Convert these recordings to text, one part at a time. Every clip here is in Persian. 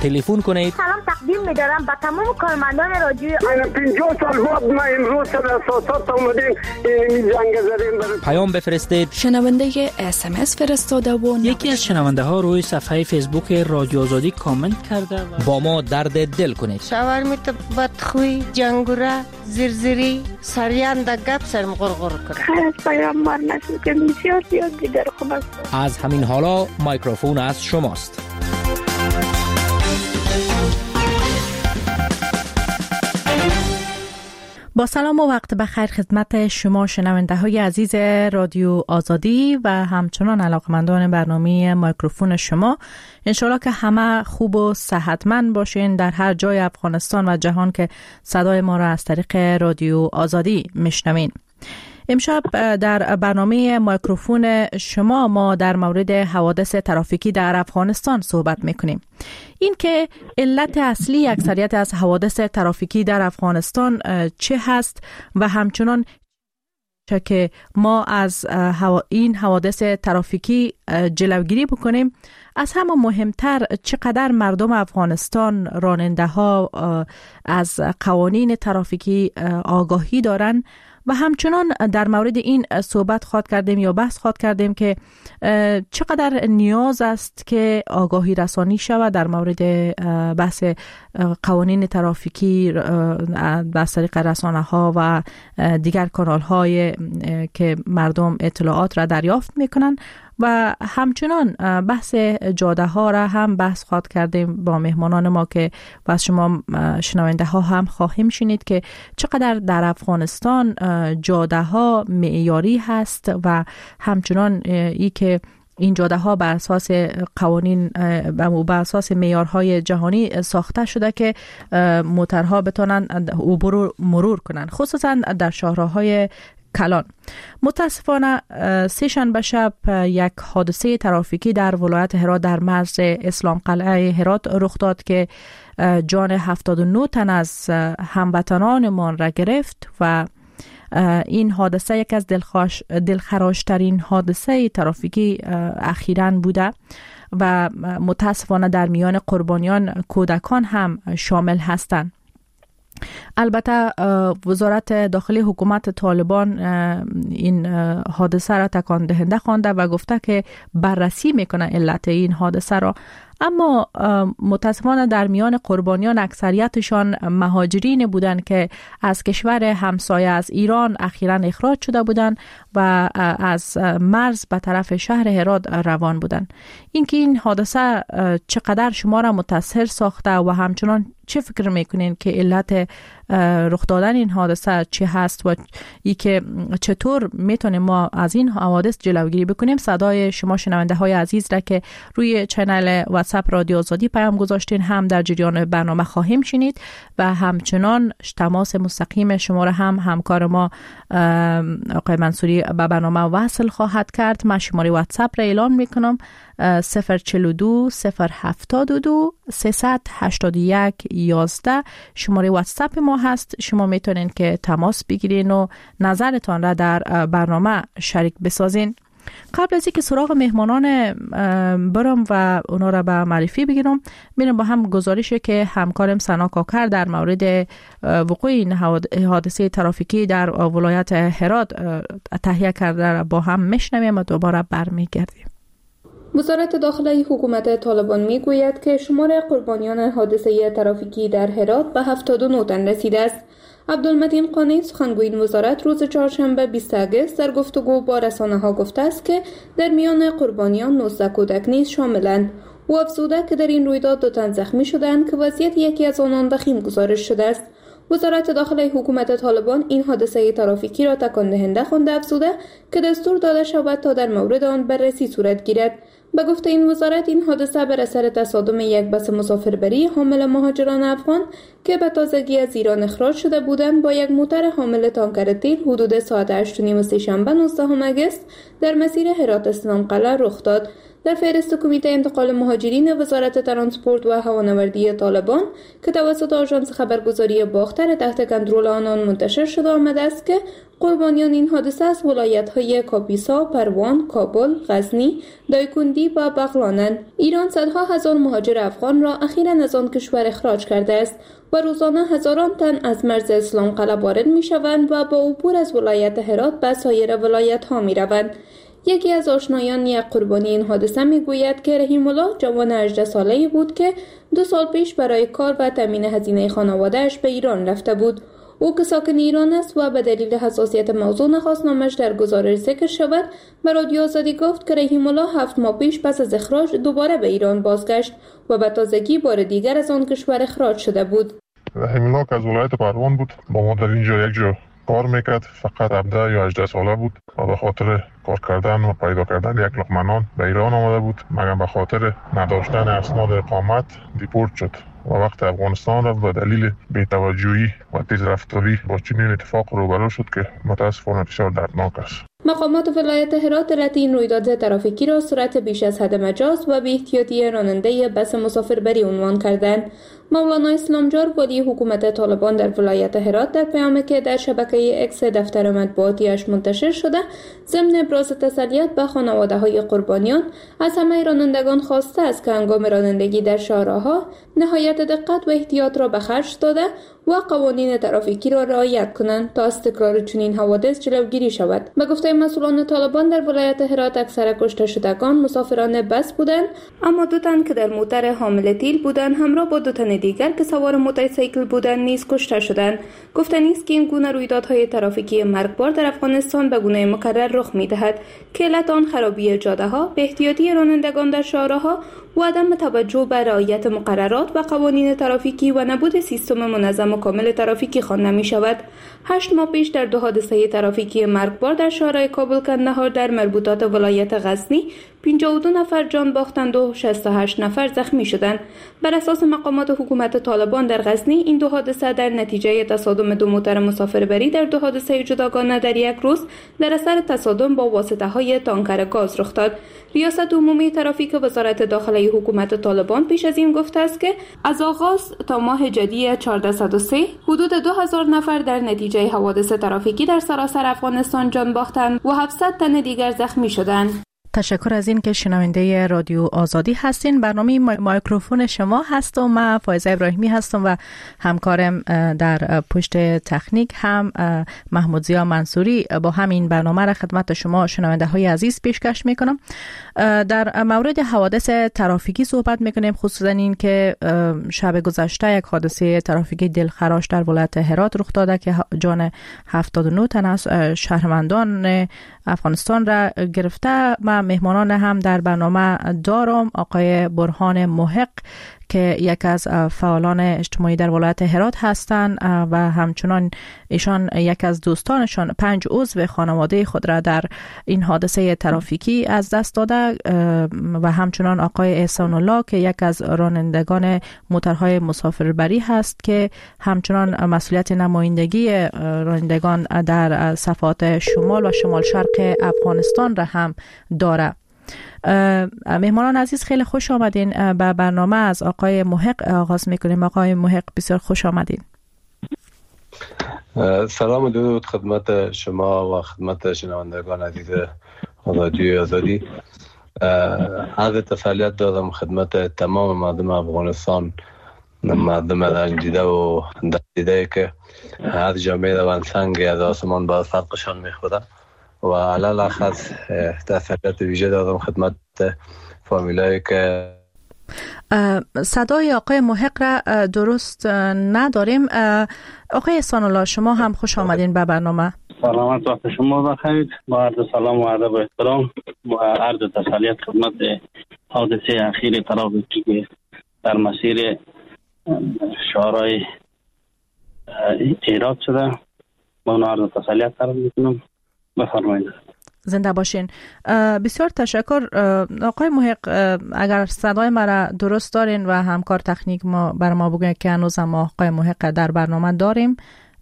تلفن کنید. سلام تقدیم می‌دارم به تمام کارمندان رادیو. 50 سال بعد ما امروز سر اساسات اومدیم این جنگ زدیم. پیام بفرستید. شنونده SMS فرستاده و یکی از شنونده ها روی صفحه فیسبوک رادیو آزادی کامنت کرده و با ما درد دل کنید. شاورمیت بدخوی جنگوره زرزری سریان دا گپ سرم غرغر کرد. خیر از پیامبر نشد که زیاد دیگر خوب است. از همین حالا میکروفون از شماست. با سلام و وقت بخیر خدمت شما شنونده های عزیز رادیو آزادی و همچنان علاقمندان برنامه میکروفون شما. انشالله که همه خوب و صحتمند باشین در هر جای افغانستان و جهان که صدای ما را از طریق رادیو آزادی میشنوین. امشب در برنامه میکروفون شما ما در مورد حوادث ترافیکی در افغانستان صحبت میکنیم. این که علت اصلی اکثریت از حوادث ترافیکی در افغانستان چه هست و همچنان که ما از این حوادث ترافیکی جلوگیری بکنیم. از همه مهمتر چقدر مردم افغانستان راننده ها از قوانین ترافیکی آگاهی دارن و همچنان در مورد این صحبت خواهد کردیم یا بحث خواهد کردیم که چقدر نیاز است که آگاهی رسانی شود در مورد بحث قوانین ترافیکی از طریق رسانه ها و دیگر کانال های که مردم اطلاعات را دریافت میکنن و همچنان بحث جاده ها را هم بحث خواهد کردیم با مهمانان ما که و شما شنونده ها هم خواهیم شنید که چقدر در افغانستان جاده ها معیاری هست و همچنان ای که این جاده ها بر اساس قوانین و بر اساس معیارهای جهانی ساخته شده که موترها بتونن عبور مرور کنن، خصوصا در شهرهای کلان. متاسفانه سه شنبه شب یک حادثه ترافیکی در ولایت هرات در مرز اسلام قلعه هرات رخ داد که جان 79 تن از هموطنانمان را گرفت و این حادثه یک از دلخراشترین حادثه ترافیکی اخیراً بوده و متاسفانه در میان قربانیان کودکان هم شامل هستند. البته وزارت داخلی حکومت طالبان این حادثه را تکان دهنده خوانده و گفته که بررسی میکنه علت این حادثه را، اما متاسفانه در میان قربانیان اکثریتشان مهاجرین بودند که از کشور همسایه از ایران اخیراً اخراج شده بودند و از مرز به طرف شهر هرات روان بودند. اینکه این حادثه چقدر شما را متاثر ساخته و همچنان چه فکر میکنین که علت رخ دادن این حادثه چه هست و ای که چطور میتونیم ما از این حوادث جلوگیری بکنیم؟ صدای شما شنونده های عزیز را که روی چنل واتساپ رادیو آزادی پیام گذاشتین هم در جریان برنامه خواهیم شنید و همچنان تماس مستقیم شما را هم همکار ما آقای منصوری به برنامه وصل خواهد کرد. من شماره واتساپ را اعلان میکنم 042 072 381 11 شماره واتساپ ما هست. شما میتونین که تماس بگیرین و نظرتان را در برنامه شریک بسازین. قبل از اینکه سراغ مهمانان برم و اونا را به معرفی بگیرم، میرم با هم گزارشی که همکارم سنا کاکر در مورد وقوع این حادثه ترافیکی در ولایت هرات تهیه کرده با هم میشنویم و دوباره برمیگردیم. وزارت داخلی حکومت طالبان میگوید که شمار قربانیان حادثه ترافیکی در هرات به 79 تن رسیده است. عبدالمتین قانی سخنگوی این وزارت روز چهارشنبه 20 آگوست در گفتگو با رسانه‌ها گفته است که در میان قربانیان 19 کودک نیز شاملند. او افزوده که در این رویداد 2 تن زخمی شدند که وضعیت یکی از آنان وخیم گزارش شده است. وزارت داخلی حکومت طالبان این حادثه ترافیکی را تکان دهنده خوانده افزوده که دستور داده شود تا در مورد آن بررسی صورت گیرد. به گفته این وزارت این حادثه بر اثر تصادم یک بس مسافربری حامل مهاجران افغان که به تازگی از ایران اخراج شده بودند با یک موتر حامل تانکر تیل حدود ساعت 8:30 سه‌شنبه 19 آگوست در مسیر هرات اسلام قلعه رخ داد. در فهرست کمیته انتقال مهاجرین وزارت ترانسپورت و هوانوردی طالبان که توسط آژانس خبرگزاری باختر تحت کنترل آنان منتشر شده آمده است که قربانیان این حادثه از ولایت‌های کاپیسا، پروان، کابل، غزنی، دایکندی و بغلانند. ایران صدها هزار مهاجر افغان را اخیراً از آن کشور اخراج کرده است و روزانه هزاران تن از مرز اسلام قلعه وارد می‌شوند و با عبور از ولایت هرات به سایر ولایت‌ها می‌روند. یکی از آشنایان یک قربانی این حادثه میگوید که رحیم الله جوان 18 ساله‌ای بود که 2 سال پیش برای کار و تامین هزینه خانواده‌اش به ایران رفته بود. او که ساکن ایران است و به دلیل حساسیت موضوع نخواست نامش در گزارش ذکر شود، به رادیو آزادی گفت که رحیم الله 7 ماه پیش پس از اخراج دوباره به ایران بازگشت و به تازگی بار دیگر از آن کشور اخراج شده بود. رحیم الله که از ولایت پروان بود، با ما در اینجا یک جا کار میکرد. فقط 17 یا 18 ساله بود و به خاطر کار کردن و پیدا کردن یک لقمه نان به ایران آمده بود، مگر به خاطر نداشتن اسناد اقامت دیپورت شد و وقت افغانستان رفت به دلیل بی‌توجهی و تیز رفتاری با چنین اتفاق روبرو شد که متاسفانه بسیار دردناک است. مقامات ولایت هرات علت این رویداد ترافیکی را سرعت بیش از حد مجاز و بی‌احتیاطی راننده بس مسافربری عنوان کردند. مولانا اسلامجار ولی حکومت طالبان در ولایت هرات در پیامی که در شبکه اکس دفتر مطبوعاتیش منتشر شده، ضمن ابراز تسلیت به خانواده‌های قربانیان از همه رانندگان خواسته است که هنگام رانندگی در شاهراه‌ها نهایت دقت و احتیاط را به خرج داده و قوانین ترافیکی را رعایت کنند تا از تکرار چنین حوادث جلوگیری شود. به گفته مسئولان طالبان در ولایت هرات اکثر کشته شدگان مسافران بس بودند، اما 2 تن که در موتر حامل تیل بودند همراه با 2 تن دیگر که سوار موتورسیکل بودند نیز کشته شدند. گفتنی است که این گونه رویدادهای ترافیکی مرگبار در افغانستان به گونه مکرر رخ می‌دهد که علت آن خرابی جاده‌ها، بی‌احتیاطی رانندگان در شاهراه‌ها و عدم توجه به رعایت مقررات و قوانین ترافیکی و نبود سیستم منظم و کامل ترافیکی خوانده می‌شود. 8 ماه پیش در 2 حادثه ترافیکی مرگبار در شهرهای کابل کندهار در مربوطات ولایت غزنی 52 نفر جان باختند و 68 نفر زخمی شدند. بر اساس مقامات حکومت طالبان در غزنی این 2 حادثه در نتیجه تصادم 2 موتر مسافربری در 2 حادثه جداگانه در یک روز در اثر تصادم با واسطه‌های تانکر گاز رخ داد. ریاست عمومی ترافیک وزارت داخله حکومت طالبان پیش از این گفته است که از آغاز تا ماه جدی 1403 حدود 2000 نفر در نتیجه حوادث ترافیکی در سراسر افغانستان جان باختند و 700 تن دیگر زخمی شدند. تشکر از این که شنونده رادیو آزادی هستین. برنامه مایکروفون شما هست و من فایزه ابراهیمی هستم و همکارم در پشت تکنیک هم محمود زیا منصوری با همین برنامه را خدمت شما شنونده های عزیز پیشکش میکنم. در مورد حوادث ترافیکی صحبت میکنیم، خصوصا این که شب گذشته یک حادثه ترافیکی دلخراش در ولایت هرات رخ داده که جان 79 تن از شهروندان افغانستان را گرفته. من مهمانان هم در برنامه دارم، آقای برهان محق که یک از فعالان اجتماعی در ولایت هرات هستند و همچنان ایشان یک از دوستانشان 5 عضو خانواده خود را در این حادثه ترافیکی از دست داده و همچنان آقای احسان الله که یک از رانندگان موترهای مسافربری هست که همچنان مسئولیت نمایندگی رانندگان در صفحات شمال و شمال شرق افغانستان را هم داره. مهمانان عزیز خیلی خوش آمدین به برنامه. از آقای محق آغاز میکنیم. آقای محق بسیار خوش آمدین. سلام و درود خدمت شما و خدمت شنوندگان عزیز رادیو آزادی. عرض تسلیت دارم خدمت تمام مردم افغانستان، مردم رنجیده و دردیده که هر جامعه روانسنگ از آسمان بر فرقشان میخوره و علال اخص تسلیت ویژه دارم خدمت فامیلایی که صدای آقای محق را درست نداریم. آقای احسان الله شما هم خوش آمدین به برنامه. سلامت وقت شما بخیر. با عرض سلام و ادب و احترام و عرض تسلیت خدمت حادثه اخیر ترافیکی که در مسیر شهرهای ایراد شده با اون عرض تسلیت قرار میکنم. بفرمایید. زنده باشین. بسیار تشکر. آقای محق اگر صدای مرا درست دارین و همکار تکنیک ما بر ما بگوین که هنوز ما آقای محق در برنامه داریم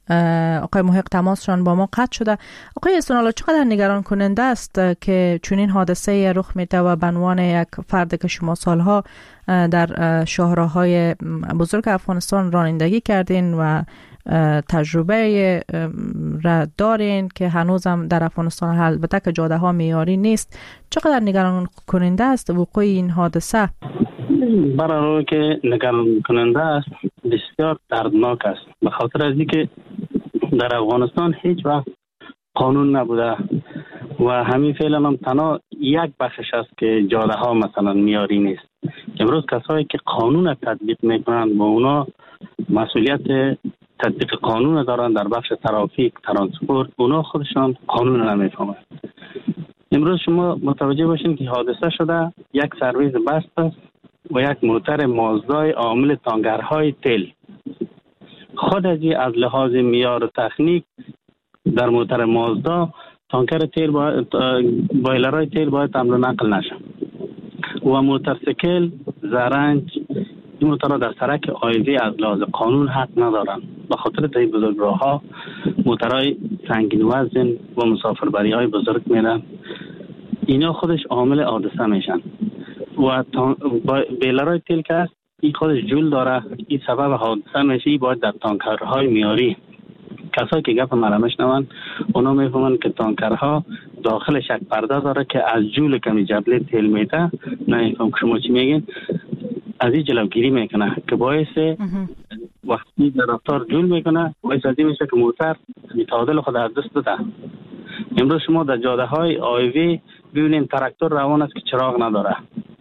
آقای محق تماسشان با ما قطع شده. آقای استانالا، چقدر نگران کننده است که چنین حادثه رخ میده و به عنوان یک فرد که شما سالها در شاهراهای بزرگ افغانستان رانندگی کردین و تجربه را دارین که هنوزم در افغانستان البته که جاده ها معیاری نیست، چقدر نگران کننده است وقوع این حادثه؟ برای که نگران کننده است، بسیار دردناک است، به خاطر از اینکه در افغانستان هیچ وقت قانون نبوده و همین فعلا هم تنها یک بخشش است که جاده ها مثلا معیاری نیست. امروز کسایی که قانون را تطبیق میکنند و اونا مسئولیت تطبیق قانون دارن در بخش ترافیک، ترانسپورت، اونا خودشان قانون نمیفهمند. امروز شما متوجه باشین که حادثه شده، یک سرویس بست است و یک موتر مازدای عامل تانکرهای تیل. خود از لحاظ معیار تکنیک در موتر مازدا تانکر تیل بایلرهای تیل باید حمل و نقل نشه و موتورسیکل، زرنج، این موتورها در سرک عایزی از لحاظ قانون حق ندارن. به خاطر در بزرگراه‌ها موترهای سنگین وزن و مسافربری‌های بزرگ میرن، اینا خودش عامل حادثه میشن و بیلرهای تیل که هست این خودش جول داره، این سبب حادثه میشه. این باید در تانکرهای میاری، کسایی که گپ مرا میشنون اونا میفهمن که تانکرها داخلش یک پرده داره که از جول کمی جبله تیل میده، نمیفهم که شما چی میگین، از این جلوگیری میکنه که باعث وقتی در رفتار جول میکنه باعث از این میشه که موتر تعادل خود از دست بده. امروز شما در جاده های آیوی ببینین تراکتور روان است که چراغ نداره،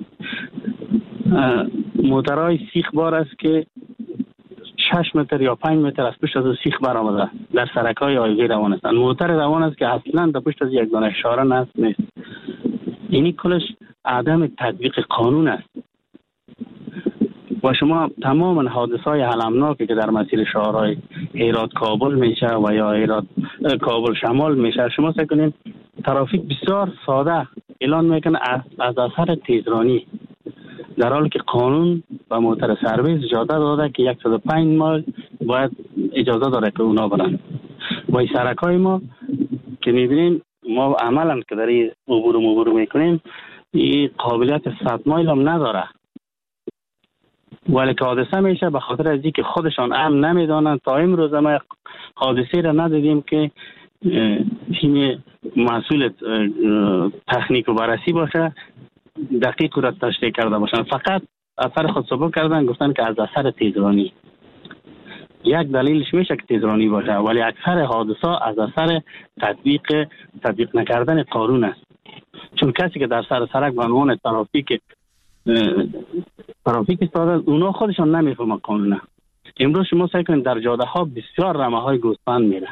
موترهای سیخ بار است که 6 متر یا 5 متر از پشت از سیخ برآمده در سرک‌های آیوی روان است. موتر روان است که اصلا در پشت از یک دانه اشاره نیست. اینی کلش عدم تطبیق قانون است و شما تمام حادثه‌های المناکی که در مسیر شهرهای هرات کابل میشه و یا هرات کابل شمال میشه، شما فکر کنین ترافیک بسیار ساده اعلان میکنه از اثر تیزرانی، در حالی که قانون و موتر سرویس اجازه داده که 105 مایل باید اجازه داره که اونا برن. و این سرکای ما که میبینیم ما عملا که در این عبور میکنیم این قابلیت 100 مایل هم نداره، ولی که حادثه میشه به خاطر از اینکه خودشان امن نمیدانند. تا امروز ما حادثه را ندیدیم که تیم مسئول تکنیک و بررسی باشه دقیق را تشریح کرده باشن، فقط اثر خود ثبوت کردن، گفتن که از اثر تیزرانی. یک دلیلش میشه که تیزرانی باشه، ولی اکثر حادثه از اثر تطبیق نکردن قانون است. چون کسی که در سر سرک به عنوان ترافیک استاد، اونا خودشان نمیفهمن قانونه. امروز شما سعی کنید در جاده ها بسیار رمه های گوسفند میره،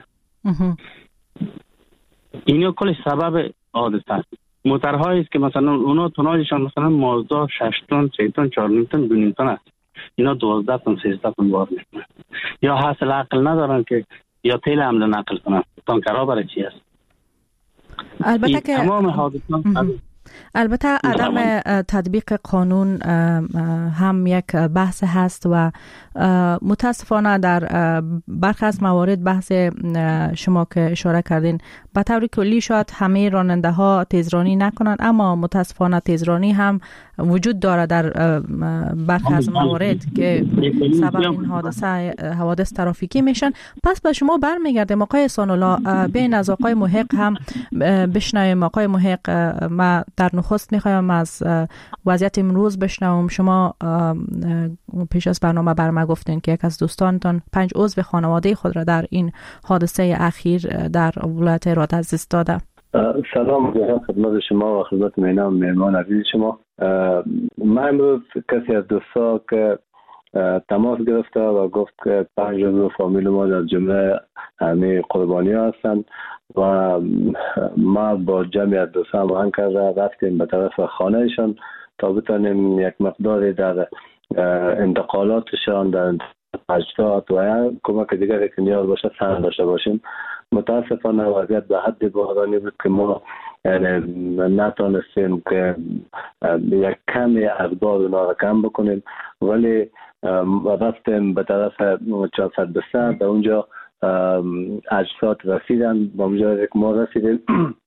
اینا کلش سبب حادثه است. موترهایی است که مثلا اونا توناژشان مثلا مازدا 6 تن، 3 تن، 4 تن، 2 تن است، اینا 12 تن 13 تن بار میکنن، یا حاصل عقل ندارن که یا تیل حمل نقل کنن. تانکرها برای چی است؟ البته که تمام حادثات البته عدم تطبیق قانون هم یک بحث هست و متاسفانه در برخی از موارد بحث شما که اشاره کردین به طور کلی شاید همه راننده ها تیزرانی نکنند، اما متاسفانه تیزرانی هم وجود داره در برخی از موارد که سبب این حوادث ترافیکی میشن. پس به شما برمیگردم آقای احسان الله، بین از آقای محق هم بشنویم. آقای محق، ما در نخست میخوایم از وضعیت امروز بشنوم. شما پیش از برنامه برما گفتین که یک از دوستانتان 5 عضو خانواده خود را در این حادثه اخیر در ولایت هرات از دست داده. سلام خدمت شما و خدمت مهمان عزیز شما. من امروز کسی از دوستا که تماس گرفته و گفت که 5 عضو فامیل ما در جمله همه قربانی ها هستند و ما با جمعی از دوستا هماهنگ کرده رفتیم به طرف خانهشان تا بتانیم یک مقداری در انتقالاتشان، در اجداد و کمک دیگری که نیاز باشه سهم داشته باشیم. متاسفانه وضعیت به حد بحرانی بود که ما نتونستیم که یک کمی اقدار اونا را کم بکنیم، ولی رفتیم به طرف 400 در اونجا اجساد رسیدن با اونجایی که ما رسیدیم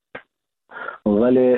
ولی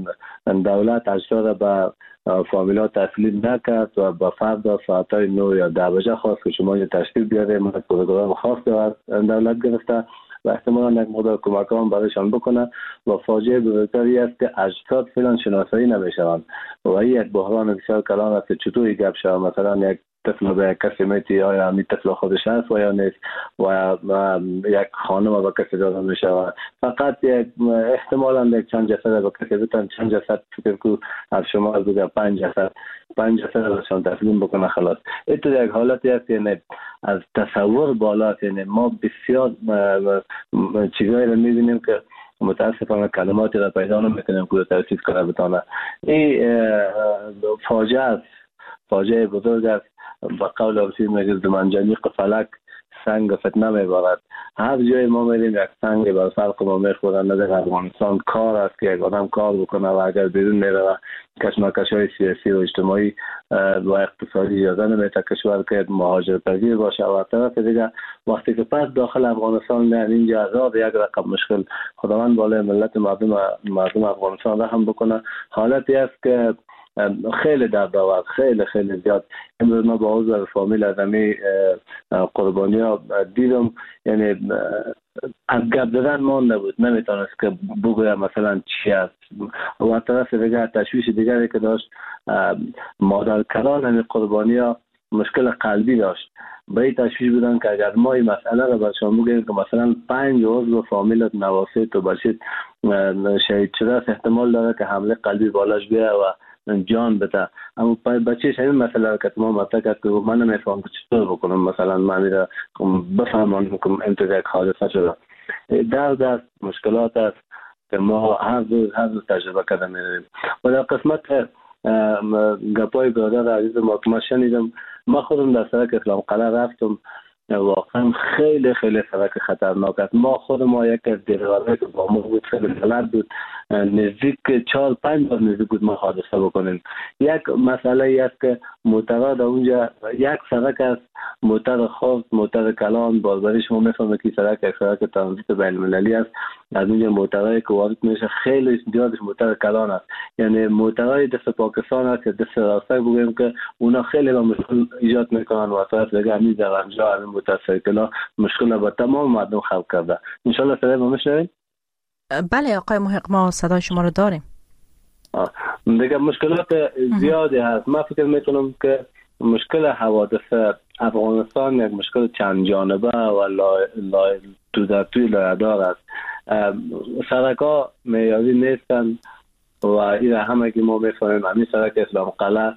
دولت اجساد به فامیلا تسلیم نکرد و به فردا ساعتای 9 یا 10 بجه خواست که شما تشریف بیاره. ما پروگرام خاص دولت گرفته و احتمالا یک مقدار کمک هم برایشان بکنه و فاجعه بزرگتری است که اجساد فعلا شناسایی نمیشوند و این یک بحران بسیار کلان است که چطوری گپ شود مثلا یک طفل به یک کسی میتی آیا همین طفل خودش هست و یا نیست و یک خانم به کسی داده میشود. فقط یک احتمالا یک چند جسد به کسی بتن چند جسد فکر کو از شما بوده 5 جسد برشان تسلیم بکنه خلاص. این یک حالتی است یعنی از تصور بالا است. یعنی ما بسیار چیزایی رو میبینیم که متاسفانه کلماتی را پیدا نمیکنیم که توصیف کنه بتانه. این فاجعه است، فاجعه بزرگ است. با قول رسول میگه منجنیق فلک سنگ فتنه میبارد. هر جای ما میریم یک سنگ بر فرق ما میخورن. نظر افغانستان کار است که یک آدم کار بکنه و اگر بیرون میره کشمکش های سیاسی و اجتماعی و اقتصادی اجازه نمیده کشور که مهاجرت پذیر باشه و طرف دیگه وقتی که پس داخل افغانستان میان اینجا هزار یک رقم مشکل. خداوند بالای ملت مردم افغانستان رحم بکنه. حالتی است که خیلی دردآور، خیلی زیاد. امروز ما با عضو فامیل آدمی قربانی ها دیدم، یعنی از گپ زدن مانده بود، نمیتونست که بگویم مثلا چی است. و طرف دیگه تشویش دیگری که داشت مادرکران همین قربانی ها مشکل قلبی داشت. به این تشویش بودن که اگر ما این مسئله رو برشان بگیم که مثلا 5 عضو فامیلت نواسط و بچید شهید شده است، احتمال داره که حمله قلبی بالاش بیه و جان بده. اما بچهش همین مسئله رو که ما مطرح کرد که من نمیفهم که چطور بکنم، مثلا من میره بفهمم که امتداد یک حادثه شده. درد است، مشکلات است که ما هر روز تجربه کرده میریم. و در قسمت گپای برادر عزیز ما که من شنیدم، من خودم در سرک اسلام قلعه رفتم، واقعا خیلی سرک خطرناک است. ما یک از دیرواره که با ما بود خیلی غلط بود، نزدیک 4-5 بار نزدیک بود ما حادثه بکنیم. یک مسئله ای است که موترها در اونجا یک سرک است، موتر خاص، موتر کلان، بازاری شما میفهمه که سرک یک سرک ترانزیت بین المللی است. از اونجا موترهایی که وارد میشه خیلی زیادش موتر کلان است، یعنی موترهای دست پاکستان است که دست راسته بگویم که اونا خیلی با مشکل ایجاد میکنن و طرف دیگه همین در انجا همین موتورسیکل‌ها مشکل با تمام مردم خلق کرده. ان شاء الله صدای ما میشنوید؟ بله آقای محق، ما صدای شما رو داریم. دیگه مشکلات زیادی هست. من فکر میکنم که مشکل حوادث افغانستان یک مشکل چند جانبه و توی لایه‌دار است. سرک‌ها معیاری نیستن و این همه که ما میفهمیم همین سرک اسلام قلعه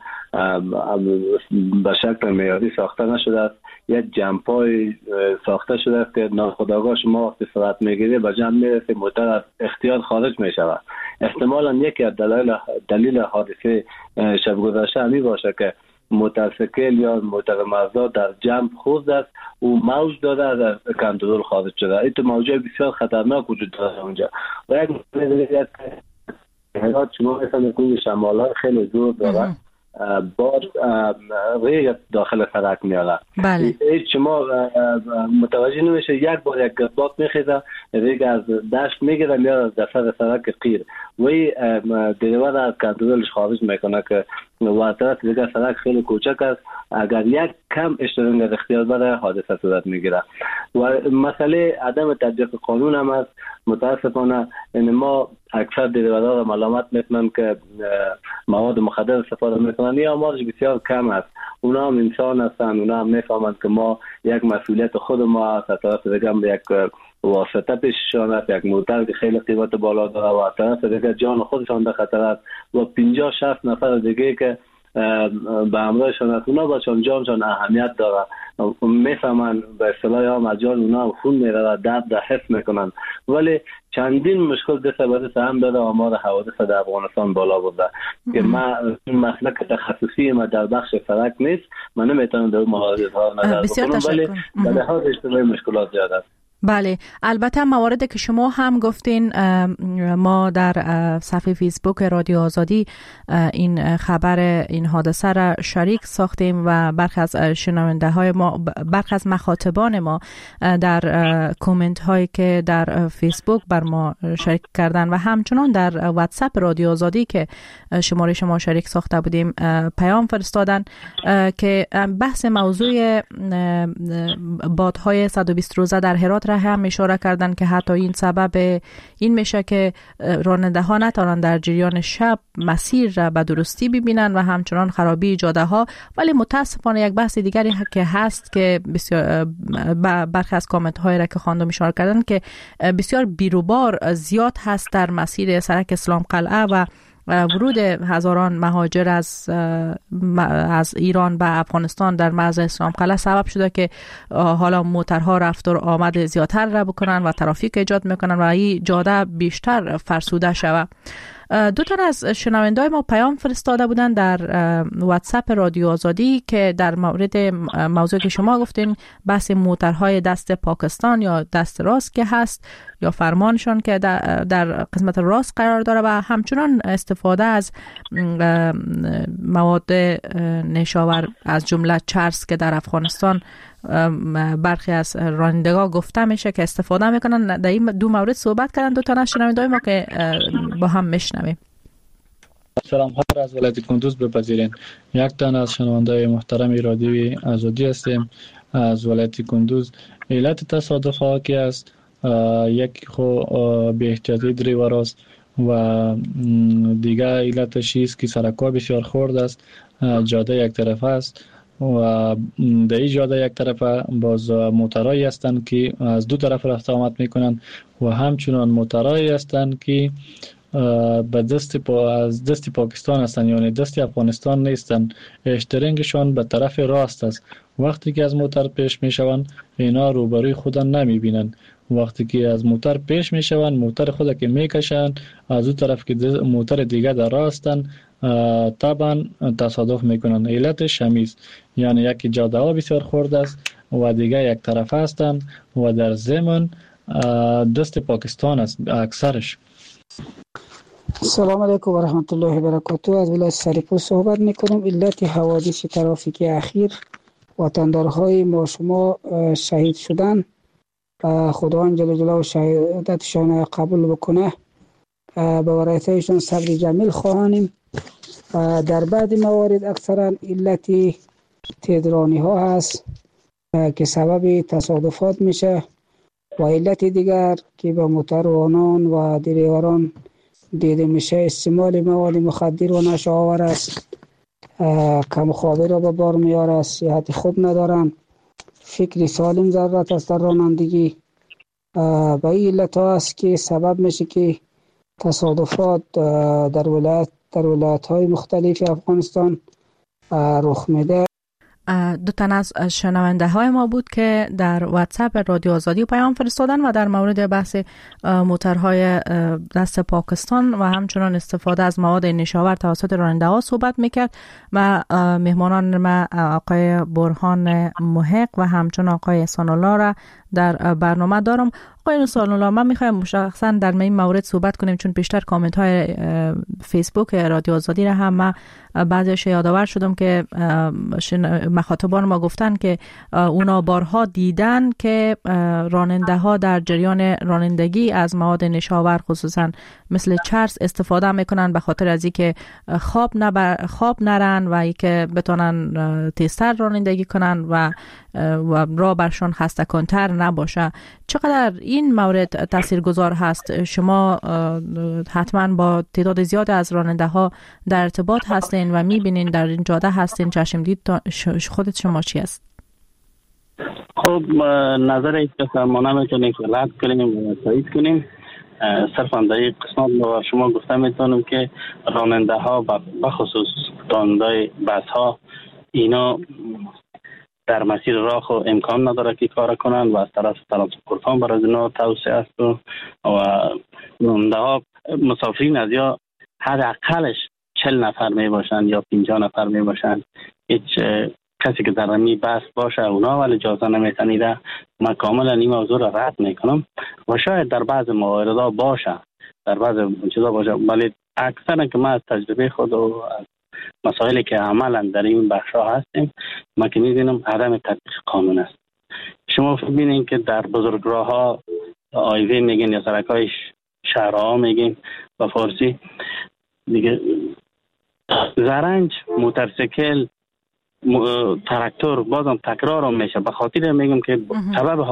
به شکل معیاری ساخته نشده است. یک جمپای ساخته شده است که ناخودآگاه شما وقتی سرعت میگیری به جمع میرسه موتر از اختیار خارج میشود. احتمالا یکی از دلیل حادثه شب گذشته همین باشه که موتورسیکل یا موتر مزدا در جمپ خورد است، او موج داده از کنترل خارج شده. این تو موجه بسیار خطرناک وجود داره اونجا. و یک مسئله هرات شما مثلا کوی شمال‌ها خیلی زور داره، باد ریگ داخل سرک میاره. بله. شما متوجه نمیشه، یک بار یک باد میخیزه ریگ از دشت میگیره میاره از دفتر سرک قیر و دیوار از کنترلش خارج میکنه که و طرف دیگه سرک خیلی کوچک است، اگر یک کم اشتباه از اختیار بره حادثه صورت میگیره. و مسئله عدم تطبیق قانون هم است. متاسفانه ما اکثر دیروارها را ملامت میکنن که مواد مخدر استفاده میکنن، یا آمارش بسیار کم است. اونا هم انسان هستن، اونا هم میفهمند که ما یک مسئولیت خود ما است. از طرف دیگه یک واسطه پیششان است، یک موتر که خیلی قیمت بالا داره و از طرف دیگه جان خودشان در خطر است و 50-60 نفر دیگه که به همراهشان است. اونا باشان جانشان اهمیت داره، میفهمن به اصطلاح هم از جان اونا خون میره و درد حس میکنن. ولی چندین مشکل دست به دست هم داره آمار حوادث در افغانستان بالا برده که من مسئله که تخصصی ما در بخش سرک نیست، من نمیتونم در مواردها نظر بکنم، ولی در لحاظ اجتماعی مشکلات زیاد است. بله، البته مواردی که شما هم گفتین ما در صفحه فیسبوک رادیو آزادی این خبر این حادثه را شریک ساختیم و برخی از شنونده های ما، برخی از مخاطبان ما در کامنت هایی که در فیسبوک بر ما شریک کردن و همچنان در واتساپ رادیو آزادی که شماره شما شریک ساخته بودیم پیام فرستادن که بحث موضوع بادهای 120 روزه در هرات را هم اشاره کردن که حتی این سبب این میشه که راننده ها نتوانن در جریان شب مسیر را به درستی ببینن و همچنان خرابی جاده ها. ولی متاسفانه یک بحث دیگری که هست که بسیار برخی از کامنت های را که خواندم اشاره کردن که بسیار بیروبار زیاد هست در مسیر سرک اسلام قلعه و ورود هزاران مهاجر از ایران به افغانستان در مرز اسلام قلعه سبب شده که حالا موترها رفت و آمد زیادتر را بکنن و ترافیک ایجاد میکنن و این جاده بیشتر فرسوده شود. دو تا از شنونده‌های ما پیام فرستاده بودن در واتساپ رادیو آزادی که در مورد موضوعی که شما گفتین بحث موترهای دست پاکستان یا دست راست که هست یا فرمانشان که در قسمت راست قرار داره و همچنان استفاده از مواد نشاور از جمله چرس که در افغانستان برخی از رانندگان گفته میشه که استفاده میکنن. در این دو مورد صحبت کردن دو تا از شنونده‌های ما که با هم میشنویم. سلام ها از ولایت کندوز بپذیرین. یک تن از شنونده‌های محترم رادیوی آزادی هستیم از ولایت کندوز. علت تصادف ها که است یک خو به احتیاطی دریور است و دیگه علتش است که سرک‌ها بسیار خرد است، جاده یک طرفه است و در این جاده یک طرفه باز موترایی هستند که از دو طرف رفت آمد میکنند و همچنان موترایی هستند که از دست پاکستان هستند، یعنی دست افغانستان نیستند. اشترینگشان به طرف راست است. وقتی که از موتر پیش میشوند اینا روبروی خود نمیبینند. وقتی که از موتر پیش میشوند موتر خود که میکشند از اون طرف که موتر دیگه در راستن طبعا تصادف میکنند. علت شمیز یعنی یکی جاده ها بسیار خرد است و دیگه یک طرف هستند و در ضمن دست پاکستان است اکثرش. سلام علیکم و رحمت الله و برکاته. از ولایت سرپور صحبت میکنم. علت حوادث ترافیکی اخیر وطندارهای ما شما شهید شدن، خداوند جل جلاله شهادتشان قبول بکنه، به ورایتایشان صبر جمیل خواهانیم. در بعض موارد اکثرا علت تیزرانی ها هست که سبب تصادفات میشه و علت دیگر که به موتروانان و دریوران دیده میشه استعمال مواد مخدر و نشه آور است، کم خوابی را به بار میاره، صحت خوب ندارن، فکر سالم ضرورت است در رانندگی. به این علت ها است که سبب میشه که تصادفات در ولایت های مختلف افغانستان رخ میده. دو تن از شنونده های ما بود که در واتساپ رادیو آزادی پیام فرستادن و در مورد بحث موترهای دست پاکستان و همچنان استفاده از مواد نشاور توسط راننده ها صحبت میکرد و مهمانان ما آقای برهان محق و همچنان آقای احسان الله را در برنامه دارم. آقای احسان الله، من میخوایم مشخصا در این مورد صحبت کنیم چون بیشتر کامنت های فیسبوک رادیو آزادی را هم من بعضیش یادآور شدم که مخاطبان ما گفتن که اونا بارها دیدن که راننده ها در جریان رانندگی از مواد نشاور خصوصا مثل چرس استفاده میکنن به خاطر از اینکه خواب نرن و اینکه بتونن تیزتر رانندگی کنن و راه برشان خسته کنتر نباشه. چقدر این مورد تاثیرگذار هست؟ شما حتما با تعداد زیاد از راننده ها در ارتباط هستین و میبینین در این جاده هستین، چشم دید خودت شما چی است؟ خب نظر ایک کس ما نمیتونیم که رد کنیم و تایید کنیم. صرفا در این قسمت با شما گفته میتونم که راننده ها بخصوص راننده بس ها اینا در مسیر راه خو امکان نداره که کار کنن و از طرف ترانسپورتان بر از اینا توسعه است و راننده ها مسافرین از یا حداقلش 40 نفر می باشن یا 50 نفر می باشن، هیچ کسی که در می بحث باشه اونا ولی اجازه نمیتنیده. من کاملا این موضوع را رد میکنم و شاید در بعض موارد باشه، در بعض چیزا باشه، ولی اکثرا که من از تجربه خود و از مسائلی که عملا در این بخش ها هستیم ما که میبینم عدم تطبیق قانون است. شما ببینید که در بزرگراه ها آیوی میگین یا سرکای شهرها میگین با فارسی دیگه، زرنج، موتورسیکل، تراکتور بازم تکرار هم میشه. به خاطر میگم که سبب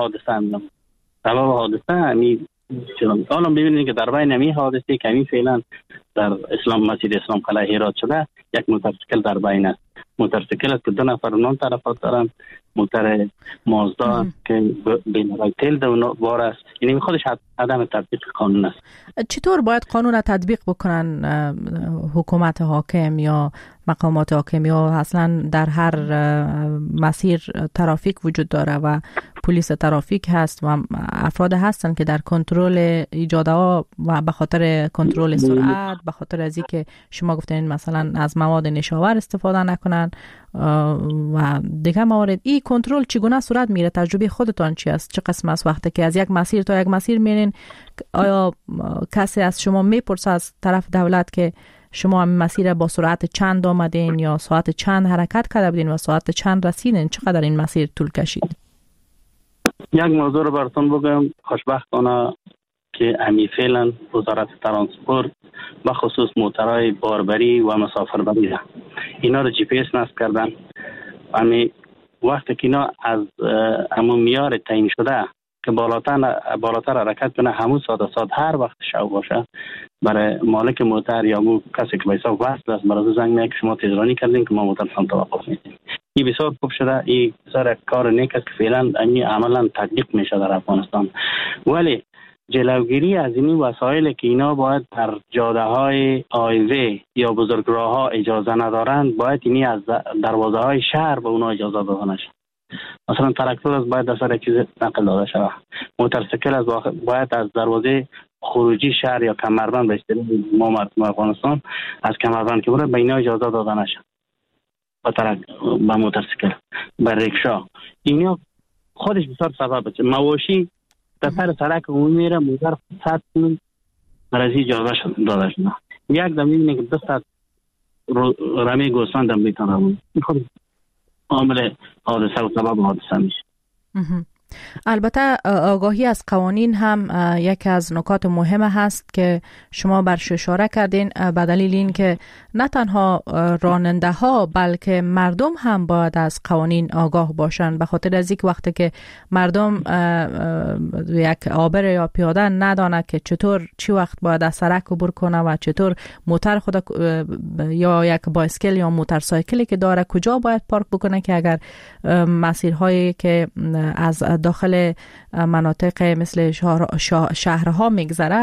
حادثه همی حالا ببینید که در بین همی حادثه کمی فعلا در مسجد اسلام قلعه هرات شده یک موتورسیکل در بین است. موتورسیکل است که 2 نفر اونان طرفات دارن، موتور مازدا که بینرای تیل دو بار است. یعنی خودش عدم تطبیق قانون است. چطور باید قانون را تطبیق بکنن حکومت حاکم یا مقامات حاکم یا اصلا در هر مسیر ترافیک وجود داره و پلیس ترافیک هست و افراد هستن که در کنترل ایجادها و به خاطر کنترل سرعت، به خاطر از اینکه شما گفتین مثلا از مواد نشاور استفاده نکنن و دیگه موارد، این کنترل چگونه صورت میره؟ تجربه خودتان چی است؟ چه قسم است وقتی که از یک مسیر تا یک مسیر میرین؟ آیا کسی از شما میپرسه از طرف دولت که شما هم مسیر با سرعت چند آمدین یا ساعت چند حرکت کرده بودین و ساعت چند رسیدین؟ چقدر این مسیر طول کشید؟ یک موضوع رو براتون بگم. خوشبختانه که فعلا وزارت ترانسپورت به خصوص موترهای باربری و مسافربری اینا رو GPS نصب کردن. وقتی که اینا از همون معیار تعیین شده که بالاتر حرکت کنه همون ساعت هر وقت شب باشه، برای مالک موتر یا کسی که به حساب وصل است برای زنگ میاد که شما تهرانی کردین که ما موترتان توقف میدیم. این بسیار خوب شده. این بسیار کار نیک است که فعلا عملا تطبیق میشه در افغانستان. ولی جلوگیری از این وسایل که اینا باید در جاده های آیوی یا بزرگراه ها اجازه ندارند، باید اینی از دروازه های شهر به اونا اجازه داده نشه. مثلا تراکتور از باید در سر چیز نقل داده شود، موتورسیکل از باید از دروازه خروجی شهر یا کمربند به اصطلاح ما مردم افغانستان از کمربند که به اینا اجازه داده نشه. با موتورسیکل، با ریکشا، اینا خودش بسیار سبب است. مواشی در سر سرک عمومی میره، موتر 100 کیلومتر برای اجازه داده شده. یک دم میبینه که 200 رمی گوسفند دم میتونه این خود عامل حادثه و سبب حادثه میشه. البته آگاهی از قوانین هم یکی از نکات مهم هست که شما برش اشاره کردین، به دلیل این که نه تنها راننده ها بلکه مردم هم باید از قوانین آگاه باشند، به خاطر از اینکه وقتی که مردم یک عابر یا پیاده ندانه که چطور چی وقت باید از سرک عبور کنه و چطور موتر خود یا یک بایسکل یا موتورسایکلی که داره کجا باید پارک بکنه، که اگر مسیرهایی که از داخل مناطق مثل شهرها میگذره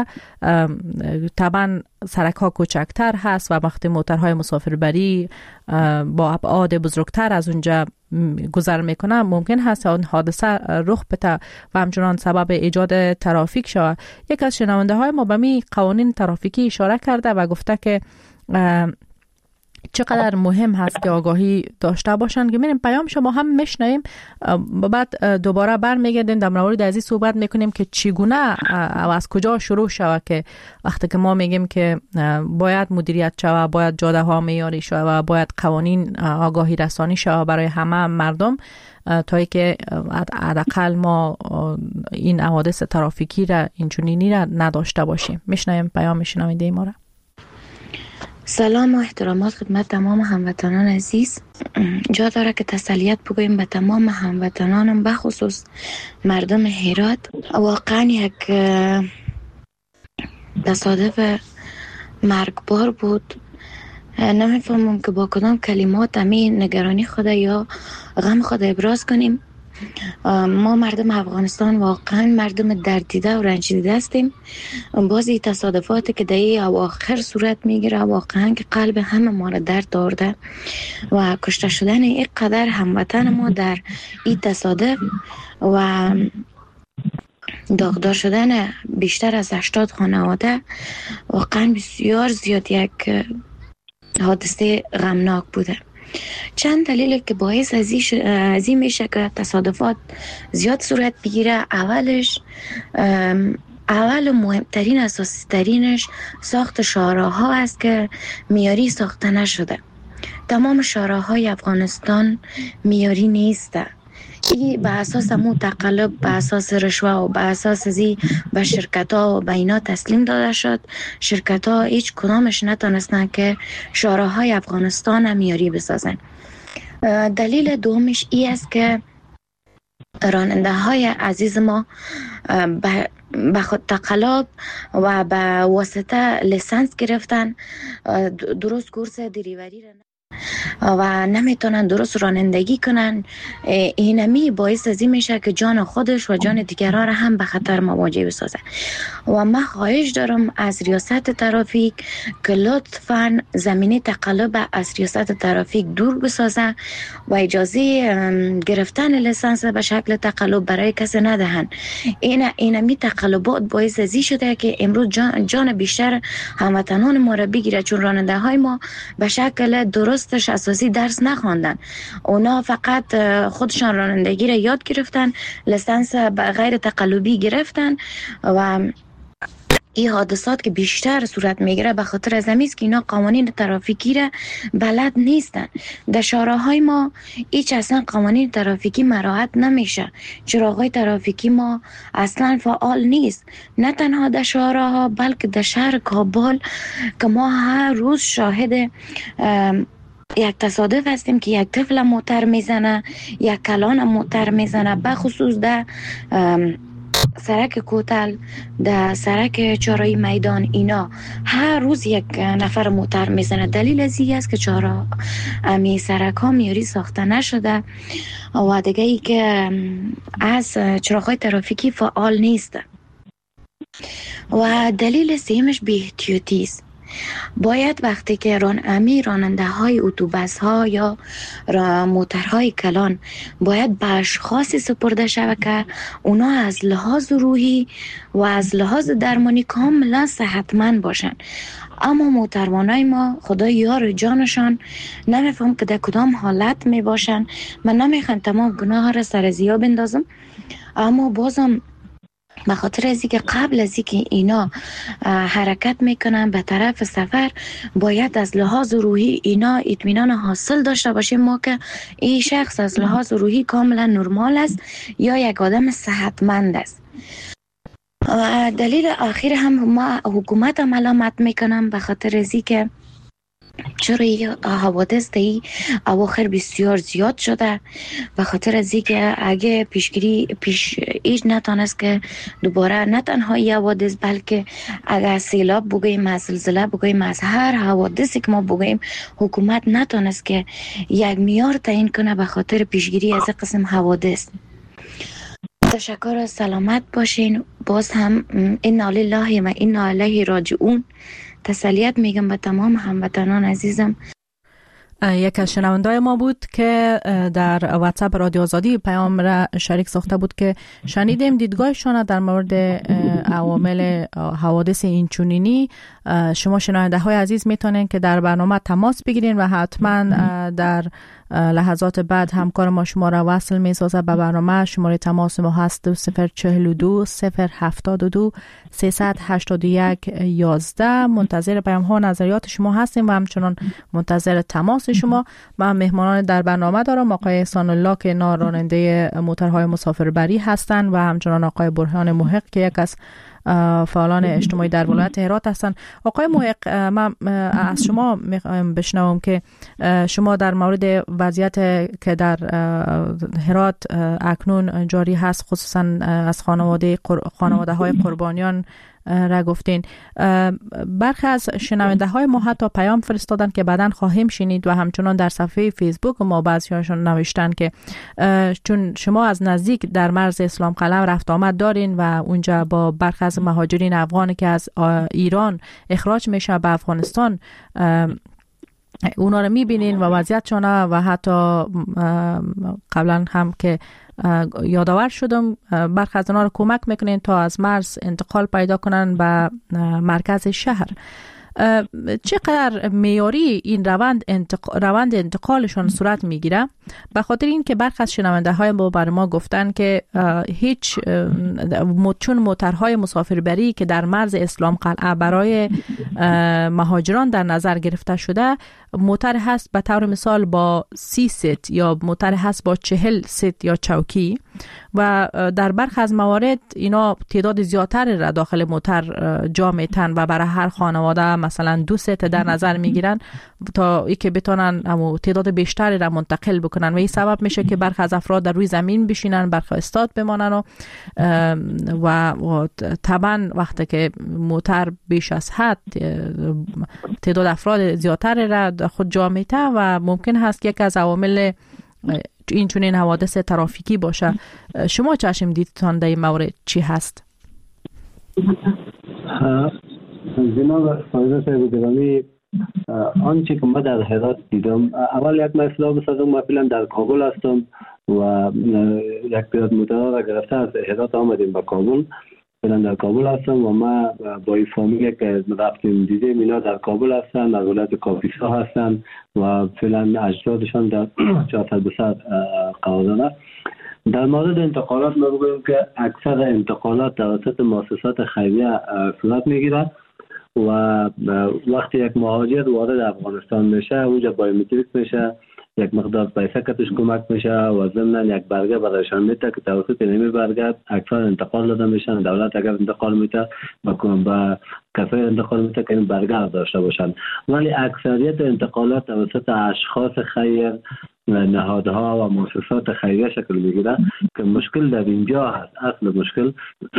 طبعا سرک ها کوچکتر هست و وقتی موترهای مسافربری با ابعاد بزرگتر از اونجا گذر میکنه ممکن هست اون حادثه رخ بده و همچنان سبب ایجاد ترافیک شود. یک از شنونده های ما به می قوانین ترافیکی اشاره کرده و گفته که چقدر مهم هست که آگاهی داشته باشن. که میریم پیام شما هم میشنویم، بعد دوباره برمیگردیم در مورد از این صحبت میکنیم که چگونه و از کجا شروع شود که وقتی که ما میگیم که باید مدیریت شود، باید جاده ها معیاری شود و باید قوانین آگاهی رسانی شود برای همه مردم تا اینکه حداقل ما این حوادث ترافیکی را اینچنینی را نداشته باشیم. میشنویم پیام شنونده ما را. سلام و احترامات خدمت تمام هموطنان عزیز. جا داره که تسلیت بگویم به تمام هموطنانم، به خصوص مردم هرات. واقعا یک تصادف مرگبار بود. نمیفهمم که با کدام کلمات همین نگرانی خود یا غم خود ابراز کنیم. ما مردم افغانستان واقعا مردم دردیده و رنجیده هستیم. بازی تصادفاتی که در اواخر صورت میگیره واقعا که قلب همه ما را درد آورده و کشته شدن این قدر هموطن ما در این تصادف و داغدار شدن بیشتر از 80 خانواده واقعا بسیار زیاد یک حادثه غمناک بوده. چند دلیل که باعث از این میشه که تصادفات زیاد صورت بگیره. اول و مهمترین اساسی ترینش ساخت شاهراه‌ها است که معیاری ساخته نشده. تمام شاهراه‌های افغانستان معیاری نیست. این به اساس تقلب، به اساس رشوه و به اساس زی به شرکت‌ها و به اینا تسلیم داده شد. شرکت‌ها هیچ کدامش نتونستن که شاهراه‌های افغانستان معیاری بسازن. دلیل دومش این است که راننده های عزیز ما به خود تقلب و به واسطه لیسانس گرفتن، درست کورس دریوری را و نمیتونن درست رانندگی کنن. اینمی باعث از این میشه که جان خودش و جان دیگران را هم به خطر مواجه بسازه. و من خواهش دارم از ریاست ترافیک که لطفاً زمینه تقلب از ریاست ترافیک دور بسازه و اجازه گرفتن لیسانس به شکل تقلب برای کسی ندهن. اینمی تقلبات باعث از این شده که امروز جان بیشتر هموطنان ما را بگیره، چون راننده های ما به شکل درستش اساسی درس نخواندن. اونا فقط خودشان رانندگی را یاد گرفتن، لیسانس غیر تقلبی گرفتن و این حادثات که بیشتر صورت میگیره به خاطر از این است که اینا قوانین ترافیکی را بلد نیستن. در شاهراهای ما هیچ اصلا قوانین ترافیکی مراعات نمیشه. چراغ‌های ترافیکی ما اصلا فعال نیست، نه تنها در شاهراها بلکه در شهر کابل که ما هر روز شاهد یک تصادف هستیم که یک طفل موتر میزنه، یک کلان موتر میزنه، به خصوص در سرک کوتل، در سرک چهارراه میدان. اینا هر روز یک نفر موتر میزنه. دلیل از این است که امی سرک ها معیاری ساخته نشده و دیگه ای که از چراغ‌های ترافیکی فعال نیست. و دلیل سومش بی‌احتیاطی است. باید وقتی که راننده های اتوبوس ها یا موترهای کلان باید به اشخاصی سپرده شود که اونا از لحاظ روحی و از لحاظ درمانی کاملا صحتمند باشن. اما محترمانای ما خدا یار جانشان، نمیفهم که در کدام حالت می باشن. من نمیخوام تمام گناه را سر زیا بندازم، اما بازم به خاطر از اینکه قبل از اینکه اینا حرکت میکنن به طرف سفر باید از لحاظ روحی اینا اطمینان حاصل داشته باشیم ما که این شخص از لحاظ روحی کاملا نرمال است یا یک آدم صحتمند است. و دلیل آخر هم ما حکومت ملامت میکنم به خاطر از اینکه چرا این حوادث در اواخر بسیار زیاد شده. به خاطر از اینکه اگه پیش ایش نتونست که دوباره نه تنها این حوادث بلکه اگه سیلاب بگویم، از زلزله بگویم، از هر حوادثی که ما بگویم، حکومت نتونست که یک معیار تعیین کنه به خاطر پیشگیری از قسم حوادث. تشکر، سلامت باشین. باز هم انا لله و انا الیه راجعون. تسلیت میگم به تمام هموطنان عزیزم. یک از شنوندای ما بود که در واتساپ رادیو آزادی پیام را شریک ساخته بود که شنیدیم دیدگاهشان در مورد عوامل حوادث اینچنینی. شما شنونده های عزیز میتونین که در برنامه تماس بگیرین و حتما در لحظات بعد همکار ما شما را وصل میسازه به برنامه. شماره تماس ما هست 042 072 381 11. منتظر پیام ها و نظریات شما هستیم و همچنان منتظر تماس شما. من مهمانان در برنامه دارم آقای احسان الله که راننده موترهای مسافربری هستند و همچنان آقای برهان محق که یک از فعالان اجتماعی در ولایت هرات هستند. آقای محق، من از شما میخوایم بشنوم که شما در مورد وضعیت که در هرات اکنون جاری هست، خصوصا از خانواده های قربانیان را گفتین. برخی از شنونده های ما حتی پیام فرستادن که بعداً خواهیم شنید و همچنان در صفحه فیسبوک ما بعضی‌هاشون نوشتن که چون شما از نزدیک در مرز اسلام قلعه رفت آمد دارین و اونجا با برخی از مهاجرین افغانی که از ایران اخراج میشه به افغانستان اونا رو میبینین و وضعیتشون و حتی قبلا هم که یادآور شدم برخی از اونا رو کمک میکنین تا از مرز انتقال پیدا کنن به مرکز شهر. چقدر معیاری این روند انتقالشون صورت میگیره؟ به خاطر این که برخی از شنونده های ما بر ما گفتن که هیچ چون موترهای مسافربری که در مرز اسلام قلعه برای مهاجران در نظر گرفته شده، موتر هست به طور مثال با 30 ست یا موتر هست با 40 ست یا چوکی و در برخی از موارد اینا تعداد زیادتر را داخل موتر جا میتن و برای هر خانواده مثلا 2 ست در نظر میگیرن تا ای که بتونن تعداد بیشتری را منتقل بکنن و این سبب میشه که برخی از افراد در روی زمین بشینن، برخی استاد بمانن و طبعا وقتی که موتر بیش از حد تعداد افراد زیادتر را خود جا میته و ممکن هست یک از عوامل این چنین حوادث ترافیکی باشه. شما چشم دیدتان در این مورد چی هست؟ جناب فایزه صاحب گرامی، آنچه که من در هرات دیدم، اول یک اصلاح بسازم. من فعلا در کابل هستم و یک پیاده موترها را گرفته از هرات آمدیم به کابل. فعلا در کابل هستم و ما با این فامیلی که رفتیم دیدیم اینا در کابل هستن، در ولایت کاپیسا هستن و فعلا اجدادشان در 400 قوانین است. در مورد انتقالات ما بگویم که اکثر انتقالات توسط مؤسسات خیریه صورت میگیرد و وقتی یک مهاجر وارد افغانستان میشه اونجا بایومتریک میشه، یک مقدار پیسه کتش کمک میشه و ضمن یک برگه برایشان میده که توسط نمی برگه اکثر انتقال داده میشن. دولت اگر انتقال میده با کسای انتقال میده که این برگه داشته باشن، ولی اکثریت انتقالات توسط اشخاص خیر، نهادها و مؤسسات خیریه شکل میگیره که مشکل در اینجا هست. اصل مشکل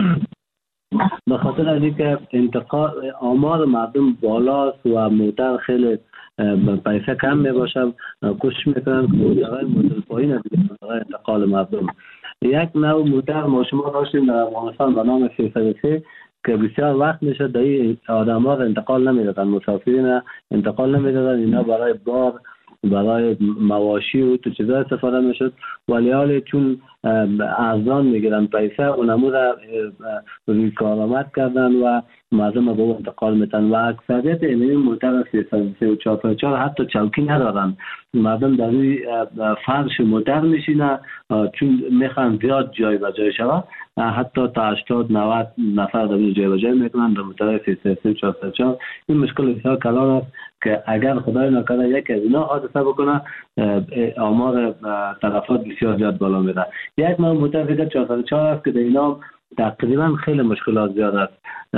به خاطر از اینکه آمار مردم بالاست و موتر خیلی پیسه کم میباشه، کوشش میکنن که موترهای مدل پایین از انتقال مردم. یک نوع موتر ما شما داشتیم در افغانستان به نام 303 که بسیار وقت میشه در این آدم ها انتقال نمیدادن، مسافرین انتقال نمیدادن، اینا برای بار، برای مواشی و تو چیزا استفاده میشد، ولی حالی چون ارزان میگیرن پیسه اونمو را روی کارآمد کردن و مردم به انتقال میتن و اکثریت این موتر 334 حتی چوکی ندارن. مردم در روی فرش موتر میشینه چون میخوان زیاد جای به جای شود، حتی تا 80-90 نفر در روی جای به جای میکنن در موتر 334. این مشکل بسیار کلان است که اگر خدای نکرده یک از اینا حادثه بکنه آمار تلفات بسیار زیاد بالا میره. یک نوع موتر دیگه 404 است که در اینا تقریبا خیلی مشکلات زیاد است.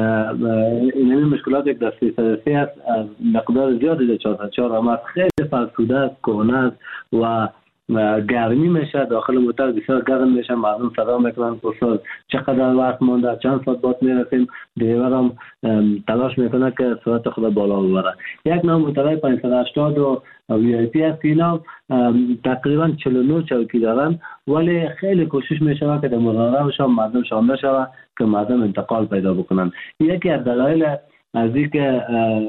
این مشکلات یک دسته سرسی است، مقدار زیادی در 404 اما خیلی فرسوده است، کهنه است و گرمی میشه. داخل موتر بسیار گرم میشه، مردم صدا میکنن پرساد چقدر وقت مونده، چند ساعت بعد میرسیم. دریور هم تلاش میکنه که سرعت خود بالا ببره. یک نوع موترهای 580 و وی آی پی است که اینا تقریبا 49 چوکی دارن، ولی خیلی کوشش میشه که در مراقبشان مردم شامل شود که مردم انتقال پیدا بکنن. یکی از دلایل از اینکه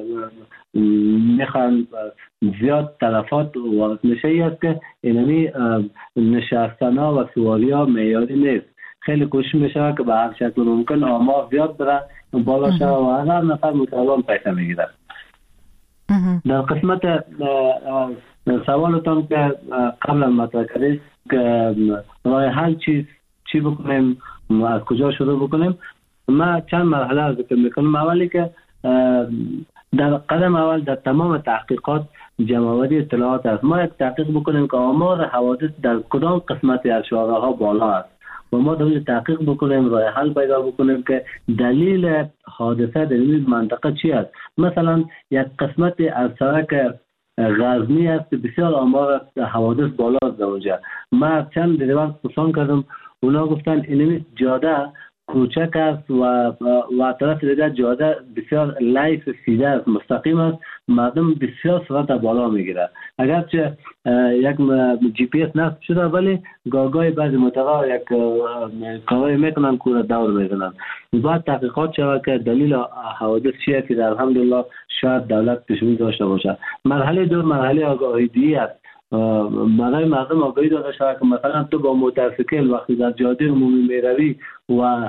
میخوان زیاد تلفات وارد میشه ای است که اینمی نشستنا و سواری ها معیاری نیست. خیلی کوشش میشه که به هر شکل ممکن آمار زیاد بره بالا شد و هر نفر متعلم پیسه میگیره. در قسمت سوالتان که قبلا مطرح کردید که راه حل چی بکنیم، از کجا شروع بکنیم، ما چند مرحله از ذکر میکنم. اولی که در قدم اول در تمام تحقیقات جمع‌آوری اطلاعات است. ما یک تحقیق بکنیم که آمار حوادث در کدام قسمتی از شاهراه‌ها بالا است و ما در تحقیق بکنیم، راه حل پیدا بکنیم که دلیل حادثه در این منطقه چی است. مثلا یک قسمتی از سرک غزنی است که بسیار آمار حوادث بالا است در اونجا. ما چند دریور پرسان کردم، اونا گفتن این جاده کوچک است و طرف دیگر جاده بسیار لیس سیده است، مستقیم است، مردم بسیار سرعت بالا میگیره. اگرچه یک جی پی اس نصب شده ولی گاهی بعضی موترها یک کارایی میکنن که دور میزنن. باید تحقیقات شود که دلیل حوادث چیه که الحمدلله شاید دولت پیش‌بینی داشته باشه. مرحله دو مرحله آگاهی‌دهی است. برای مردم آگاهی داده شود که مثلا تو با موتورسیکل وقتی در جاده عمومی میروی و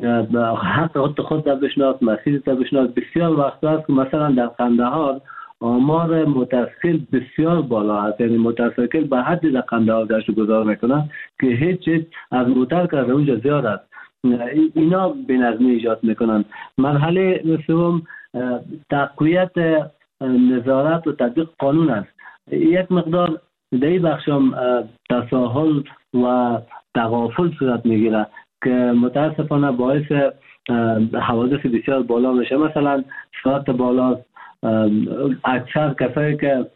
حق خود را بشناس، مسیر را بشناس. بسیار وقت است که مثلا در قندهار آمار موتورسیکل بسیار بالا هست، یعنی موتورسیکل به حدی در قندهار گشت گذار میکنن که هیچ از موتور که اونجا زیاد است. اینا بی‌نظمی ایجاد میکنن. مرحله سوم تقویت نظارت و تطبیق قانون است. یک مقدار در این بخش هم تساهل و تغافل صورت میگیره که متاسفانه باعث حوادث بسیار بالا میشه. مثلا سرعت بالا، اکثر کسایی که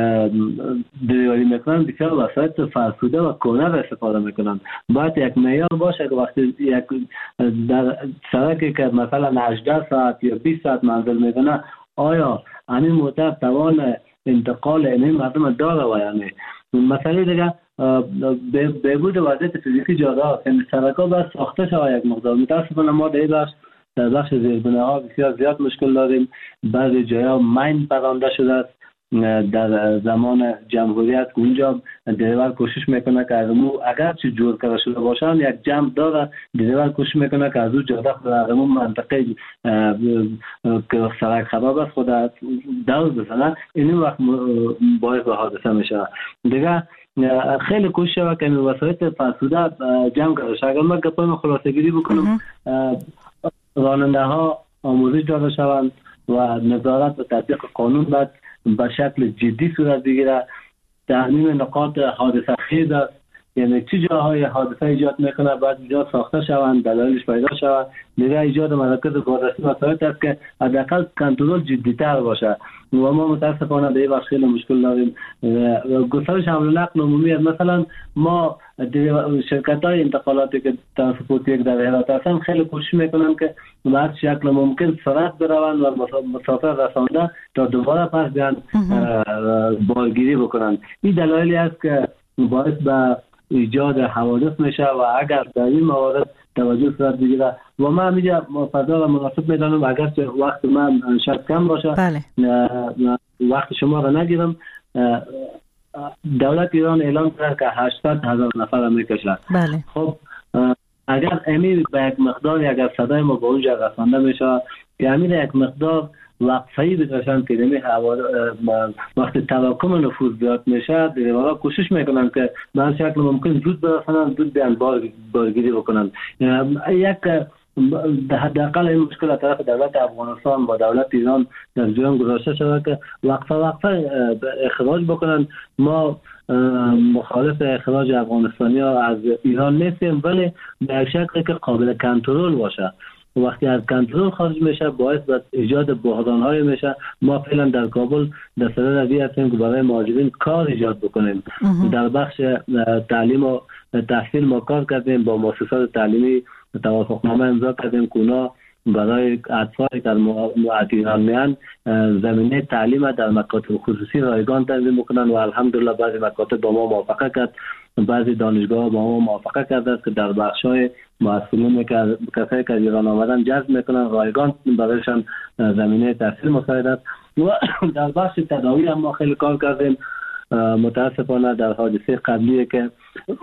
دریوری میکنن بسیار وسایط فرسوده و کهنه را استفاده میکنن. باید یک معیار باشه که وقتی یک در سرکی که مثلا 18 ساعت یا 20 ساعت منزل میکنه، آیا همین موتور توان انتقال این مردم داره و یا نه. مسئله دیگه بهبود وضعیت فیزیکی جاده هست، یعنی سرک‌ها باید ساخته شود یک مقدار. متاسفانه ما در بخش زیربناها ها بسیار زیاد مشکل داریم. بعضی جاها مین پرانده شده است. در زمان جمهوریت اونجا دریور کوشش میکنه که از اگر چه جور کرده شده باشن یک جمع داره، دریور کوشش میکنه که از اون جاده خود از اون منطقه که سرک خراب است خود دور بزنه. این وقت باعث به حادثه میشه. دیگه خیلی کوشش شود که وسایط فرسوده جمع کرده شد. اگر من گپای خلاصه گیری بکنم، راننده ها آموزش داده شوند و نظارت و تطبیق قانون باید به شکل جدی صورت بگیره. تعمیم نقاط حادثه خیز است، یعنی چه جاهای حادثه ایجاد میکنه باید اینجا ساخته شوند، دلایلش پیدا شود. دیگه ایجاد مراکز بازرسی وسایط است که حداقل کنترل جدی‌تر باشه. و ما متاسفانه به این بخش خیلی مشکل داریم. گسترش حمل و نقل عمومی، مثلا ما شرکت‌های انتقالاتی که ترانسپورتی در هرات هستن خیلی کوشش میکنن که به هر شکل ممکن سرعت بروند و مسافر رسانده تا دوباره پس بیان بارگیری بکنن. این دلایلی است که باعث به ایجاد حوادث میشه و اگر در این موارد توجه صورت بگیره و من همیشه فضا را مناسب میدانم، اگرچه وقت من شاید کم باشه، وقت شما را نگیرم. دولت ایران اعلام کرد که 800,000 نفر میکشه. خب اگر امیر به یک مقدار اگر صدای ما به اونجا رسانده میشه که امیر یک مقدار وقفه‌ای بکشن که دمی وقتی تراکم نفوذ زیاد میشه، دیگران کوشش میکنن که به هر شکل ممکن زود برسنن، زود بیان بارگیری بکنن. یک حداقل این مشکل از طرف دولت افغانستان با دولت ایران در جریان گذاشته شده که وقفه اخراج بکنن. ما مخالف اخراج افغانستانی ها از ایران نیستیم، ولی به شکلی که قابل کنترل باشه. وقتی از کنترل خارج میشه باعث به ایجاد بحران های میشه. ما فعلا در کابل در صدد روی هستیم که برای مهاجرین کار ایجاد بکنیم. در بخش تعلیم و تحصیل ما کار کردیم، با مؤسسات تعلیمی توافقنامه امضا کردیم که اونا برای اطفالی که از ایران میان زمینه تعلیم در مکاتب خصوصی رایگان تنظیم بکنن و الحمدلله بعضی مکاتب با ما موافقه کرد، بعضی دانشگاه با ما موافقه کرده است که در بخش‌های مسئولین که کسایی که ایران آمدن جذب میکنن رایگان برایشان زمینه تحصیل مساعد است. و در بخش تداوی هم ما خیلی کار کردیم. متاسفانه در حادثه قبلی که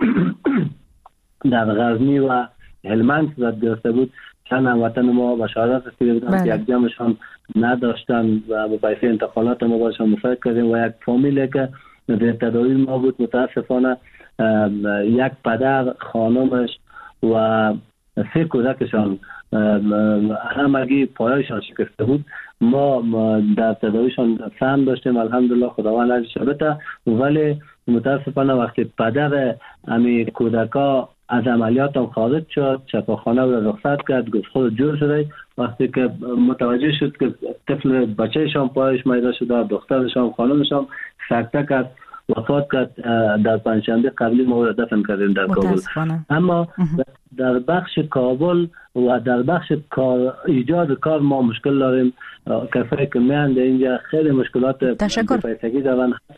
در غزنی و هلمند صورت گرفته بود، چند هموطن ما بشارت رسیده بودن که یک جمعشان نداشتن و به پیسه انتقالات ما باشان مساعد کردیم و یک فامیلی که در تداوی ما بود متاسفانه یک پدر، خانمش و 3 کودکشان همگی پایشان شکسته بود. ما در تداویشان سهم داشتیم، الحمدلله خداوند اجرش بده. ولی متاسفانه وقتی پدر امی کودکا از عملیات هم خارج شد، شفاخانه رو رخصت کرد، گفت خود جور شده. وقتی که متوجه شد که طفل بچه‌شان پایش میده شده، دخترشان خانمشان سکته کرد، وفات کرد. در پنجشنبه قبلی ما رو دفن کردیم در کابل. اما در بخش کابل و در بخش ایجاد کار ما مشکل داریم. کسایی که میان اینجا خیلی مشکلات پیسگی دارن.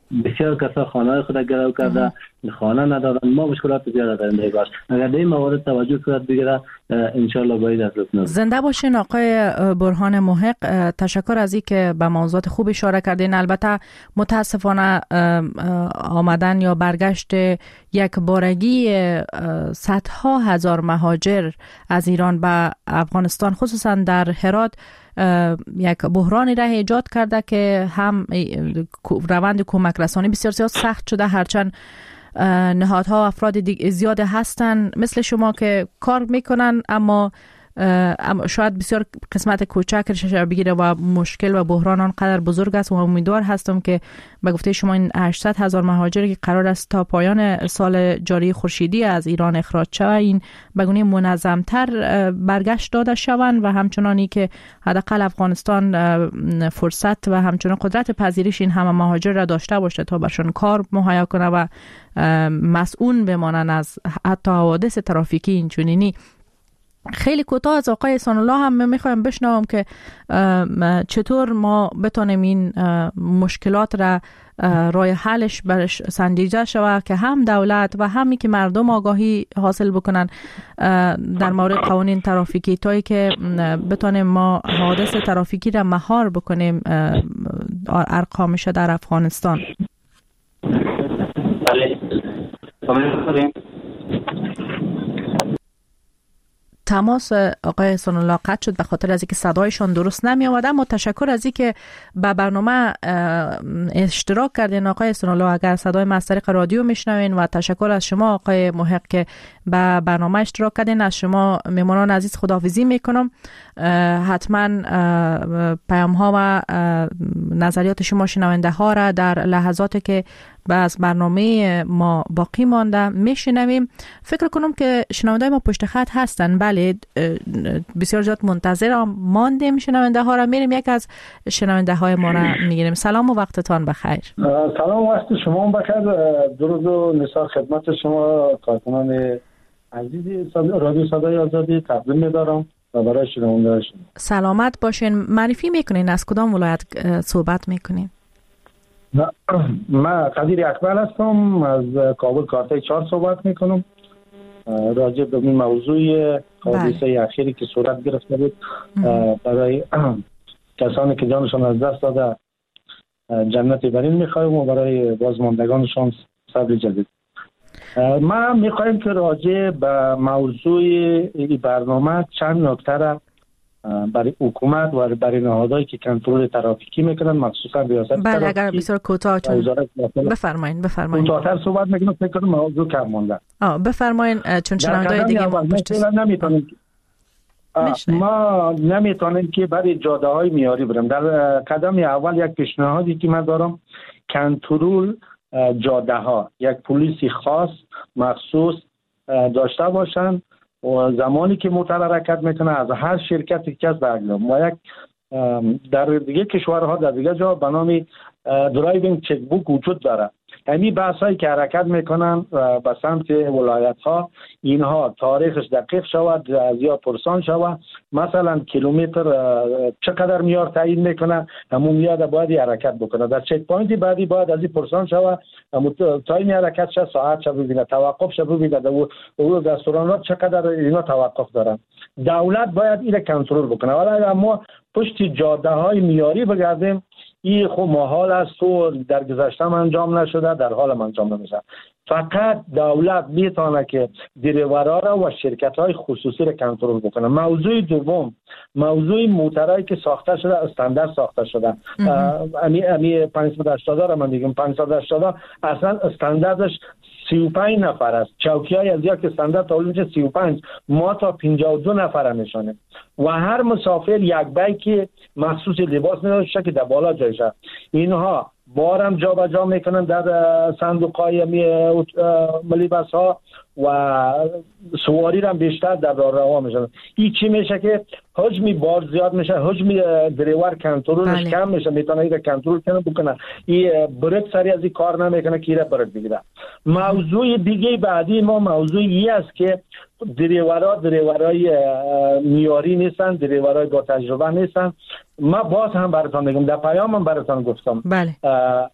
بسیار کسا خانه خود گرو کرده، خانه ندارن. ما مشکلات زیاد داریم در باش. اگر در این موارد توجه صورت بگیره ان شاء الله باید از رسن. زنده باشین آقای برهان محق. تشکر از اینکه به موضوعات خوب اشاره کردین. البته متاسفانه آمدن یا برگشت یک بارگی صدها هزار مهاجر از ایران به افغانستان خصوصا در هرات یک بحرانی را ایجاد کرده که هم روند کمک رسانی بسیار سخت شده، هرچند نهادها افراد زیاد هستن مثل شما که کار میکنن اما شاید بسیار قسمت کوچکش بگیره و مشکل و بحران آنقدر بزرگ است و امیدوار هستم که به گفته شما این 800,000 مهاجر که قرار است تا پایان سال جاری خورشیدی از ایران اخراج شود این به گونه منظم‌تر برگشت داده شوند و همچنانی که حداقل افغانستان فرصت و همچنان قدرت پذیرش این همه مهاجر را داشته باشه تا برشان کار مهیا کنه و مسئول بمانن از حتی حوادث ترافیکی اینچنینی. خیلی کوتاه از آقای احسان الله هم میخوایم بشنوم که چطور ما بتونیم این مشکلات را راه حلش برش سنجیده شود که هم دولت و همی که مردم آگاهی حاصل بکنن در مورد قوانین ترافیکی تایی که بتونیم ما حوادث ترافیکی را مهار بکنیم ارقامش در افغانستان. تماس آقای احسان الله قطع شد به خاطر از اینکه صدایشان درست نمی آمد، اما تشکر از اینکه به برنامه اشتراک کردین آقای احسان الله. اگر صدای ما از طریق رادیو میشنوین و تشکر از شما آقای محق که به برنامه اشتراک کردین. از شما میمونان عزیز خداحافظی میکنم. حتما پیام ها و نظریات شما شنونده ها را در لحظاتی که از برنامه ما باقی مانده میشنویم. فکر کنم که شنونده ما پشت خط هستن. بله بسیار زیاد منتظر ماندیم شنونده ها را. میریم یک از شنونده های ما را میگیریم. سلام و وقتتان بخیر. سلام وقت شما بخیر. درود و نثار خدمت شما کارکنان عزیز رادیو صدای آزادی تقدیم می‌دارم و برای شنونده شما. سلامت باشین. معرفی میکنین از کدام ولایت صحبت میکنین؟ من قدیر اکبر هستم، از کابل کارتای 4 صحبت میکنم. راجع به این موضوع حادثه اخیری که صورت گرفته بود برای کسانی که جانشان از دست داده جنت برین میخوایم و برای بازماندگانشان صبر جدید. ما میخوایم که راجع به موضوع این برنامه چند نکته را برای حکومت و برای نهادهایی که کنترل ترافیکی میکنن مخصوصا ریاست ترافیکی. بله اگر بسیار کوتاه بفرمایید. کوتاه‌تر صحبت میکنم فکر کنم موضوع کم مونده. بفرمایید چون شنونده‌های دیگه ما ما نمیتونیم که برای جاده‌های میاری بریم. در قدم اول یک پیشنهادی که من دارم کنترل جاده‌ها یک پلیسی خاص مخصوص داشته باشن و زمانی که موتر حرکت میکنه از هر شرکتی که از برگردم و یک در دیگه کشورها در دیگه جا به نام درایوینگ چک بوک وجود داره. همین بحثایی که حرکت میکنن به سمت ولایت ها اینها تاریخش دقیق شود یا پرسان شود. مثلا کیلومتر چقدر میار تعیین میکنه همون میاد باید حرکت بکنه. در چک پوینت بعدی باید از این پرسان شود تایم حرکت شد ساعت شد ببینه توقف شد ببینه و رستوران ها چقدر اینا توقف دارن. دولت باید این کنترل بکنه. ولی اما پشت جاده های میاری بگردیم این خب محال است و در گذشته انجام نشده در حال انجام نمیشه. فقط دولت میتونه که دریورها را و شرکت های خصوصی را کنترل بکنه. موضوع دوم موضوع موترایی که ساخته شده استاندارد ساخته شده. امی 580 را من میگم 580 اصلا استانداردش 35 نفر است. چوکی‌های از یک استاندارد تا اونجا 35 ما تا 52 نفر نشانه و هر مسافر یک بیک مخصوص لباس نداشته که در بالا جایشه. اینها بارم جا به جا میکنن در صندوق‌های ملیبس ها و سواری هم بیشتر در راه میشن. این چی میشه که حجم بار زیاد میشه، حجم دریور کنترلش کم میشه، میتونه اینو کنترل کنه بکنه. این بریک سری از این کار نمیکنه که ایره بریک بگیره. موضوع دیگه بعدی ما موضوعی است که دریورای میاری نیستن، دریورای با تجربه نیستن. ما باز هم براتون میگم در پیامم براتون گفتم. بله.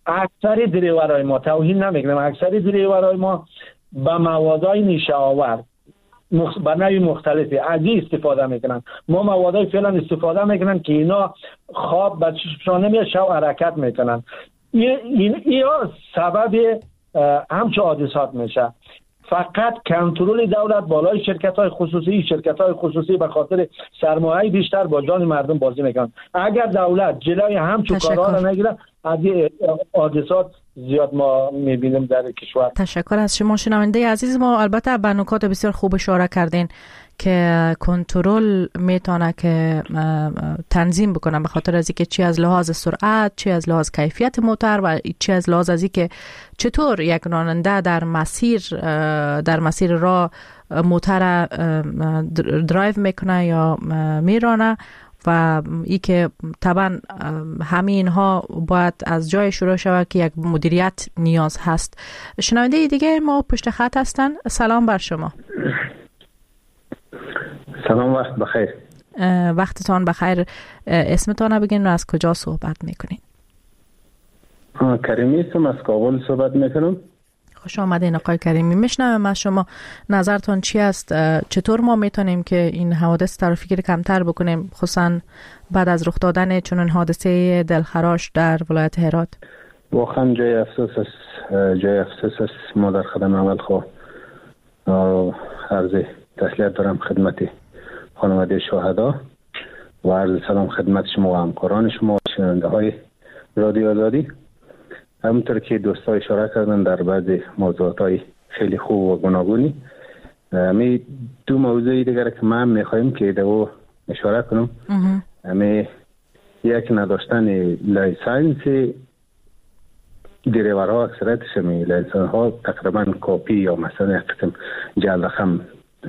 اکثر دریورای ما، توهین نمیکنم، اکثر دریورای ما به موادهای نیشه آور به نوع مختلفی از این استفاده میکنن. ما موادهای فعلا استفاده میکنن که اینا خواب به چشمشان نمیاد، شب حرکت میکنن. این سبب همچه حادثات میشه. فقط کنترل دولت بالای شرکت‌های خصوصی به خاطر سرمایه بیشتر با جان مردم بازی میکنن. اگر دولت جلوی همچون کارها را نگیره، از حادثات زیاد ما میبینیم در کشور. تشکر از شما شنونده عزیز ما. البته به نکات بسیار خوب اشاره کردین که کنترل میتونه که تنظیم بکنه به خاطر از اینکه چی از لحاظ سرعت، چی از لحاظ کیفیت موتور و چی از لحاظ از اینکه چطور یک راننده در مسیر راه موتور درایو میکنه یا میرانه و ای که طبعا همین ها باید از جای شروع شود که یک مدیریت نیاز هست. شنونده دیگه ما پشت خط هستن. سلام بر شما. سلام، وقت بخیر. وقتتان بخیر. اسمتان بگین و از کجا صحبت میکنین؟ کریمی هستم، از کابل صحبت میکنم. خوش آمدین آقای کریمی. میشنوم از شما نظرتون چی است؟ چطور ما میتونیم که این حوادث ترافیکی رو کمتر بکنیم، خصوصا بعد از رخ دادن چنین حادثه دلخراش در ولایت هرات؟ واقعا جای افسوس است. ما در خدمت عمل عرض تسلیت دارم خدمت خانواده شهدا و عرض سلام خدمت شما و همکاران شما و شنونده های رادیو آزادی. همونطور که دوستا اشاره کردن در بعضی موضوعات های خیلی خوب و گوناگونی، می دو موضوعی دیگر که من میخوایم که دو اشاره کنم. یک نداشتن لایسنس دریورها، اکثریتش لایسنس ها تقریبا کاپی یا مثلا یک قسم جعل رقم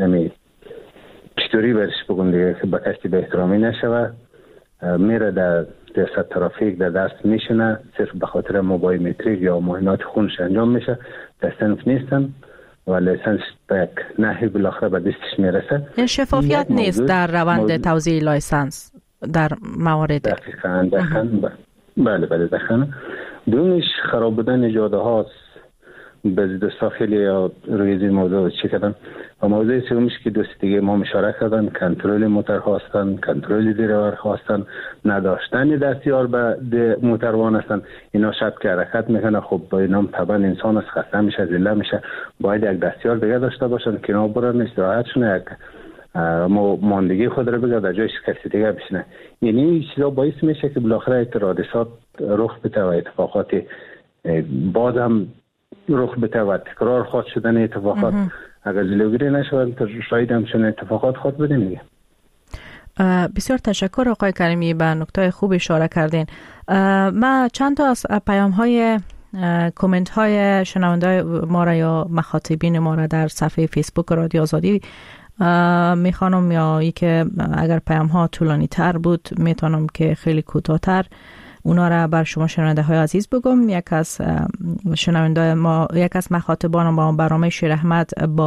چطوری برش بگم دیگه که به کسی به احترامی نشوه، میره در ریاست ترافیک در دست میشنه، صرف به خاطر موبایل متریک یا معاینات خونش انجام میشه، در صنف نیستن و لیسنس به یک نحوی بالاخره به دستش میرسه. این شفافیت نیست در روند توزیع لایسنس در موارد. دقیقاً. بله دقیقاً. دومش خراب بودن جاده هاست. بعضی دوستا خیلی روی این موضوع چی کردن و موضوع سومش که دوست دیگه ما اشاره کردن، کنترل موتور هستن، کنترل دریور هستن، نداشتن دستیار به موتروان هستن. اینا شب که حرکت میکنه، خب با اینا طبعا انسان از خسته میشه، ذله میشه، باید یک دستیار دیگه داشته باشن که اینا برن استراحتشون، یک ماندگی خود رو بگه در جایش کسی دیگه بشینه. یعنی این چیزا باعث میشه که بالاخره حادثات رخ بده و اتفاقات بازم رخ بده و تکرار خواهد شدن اتفاقات اگر جلوگیری نشود شاید همچون اتفاقات خود بده میگه. بسیار تشکر آقای کریمی، به نکته خوب اشاره کردین. ما چند تا از پیام های کامنت های شنونده ما را یا مخاطبین ما را در صفحه فیسبوک رادیو آزادی میخوانم، یا ای که اگر پیام ها طولانی تر بود میتونم که خیلی کوتاه‌تر اونا را بر شما شنونده های عزیز بگم. یک از شنونده ما، یک از مخاطبان ما برنامه شیر احمد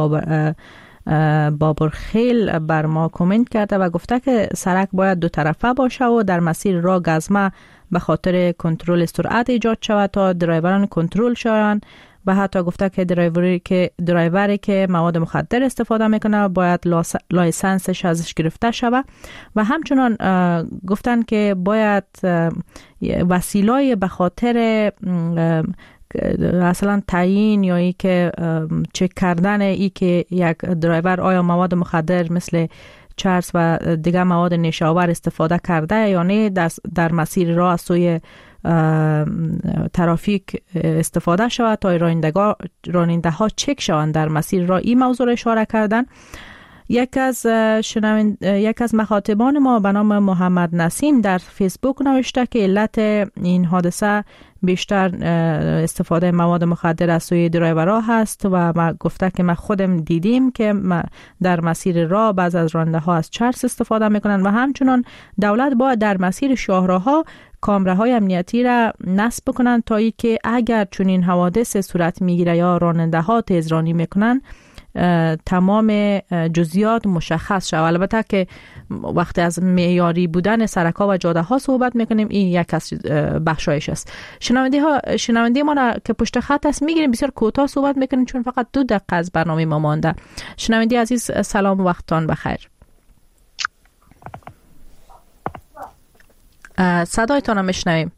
بابرخیل بر ما کامنت کرده و گفته که سرک باید دو طرفه باشه و در مسیر راه گزمه به خاطر کنترل سرعت ایجاد شود تا درایوران کنترل شوند و حتی گفته که درایوری که مواد مخدر استفاده میکنه باید لایسنسش ازش گرفته شود و همچنان گفتن که باید وسیله‌ای به خاطر اصلا تعیین یا ای که چک کردن ای که یک درایور آیا مواد مخدر مثل چرس و دیگر مواد نشاور استفاده کرده یا نه در مسیر راه از سوی ترافیک استفاده شود تا راننده ها چک شوند در مسیر راه. این موضوع را اشاره کردن. یک از مخاطبان ما به نام محمد نسیم در فیسبوک نوشته که علت این حادثه بیشتر استفاده مواد مخدر از سوی درایورها هست و ما گفته که ما خودم دیدیم که در مسیر راه بعض از راننده ها از چرس استفاده میکنن و همچنان دولت باید در مسیر شاهراها کامراهای امنیتی را نصب بکنن تا ای که اگر چنین حوادث صورت میگیره یا راننده ها تیزرانی میکنن تمام جزئیات مشخص شود. البته که وقتی از معیاری بودن سرک‌ها و جاده‌ها صحبت میکنیم، این یک از بخشایش است. شنونده ما را که پشت خط است میگیریم، بسیار کوتاه صحبت میکنیم چون فقط 2 دقیقه از برنامه ما مانده. شنونده عزیز سلام و وقتتان بخیر. صدایتان میشنویم.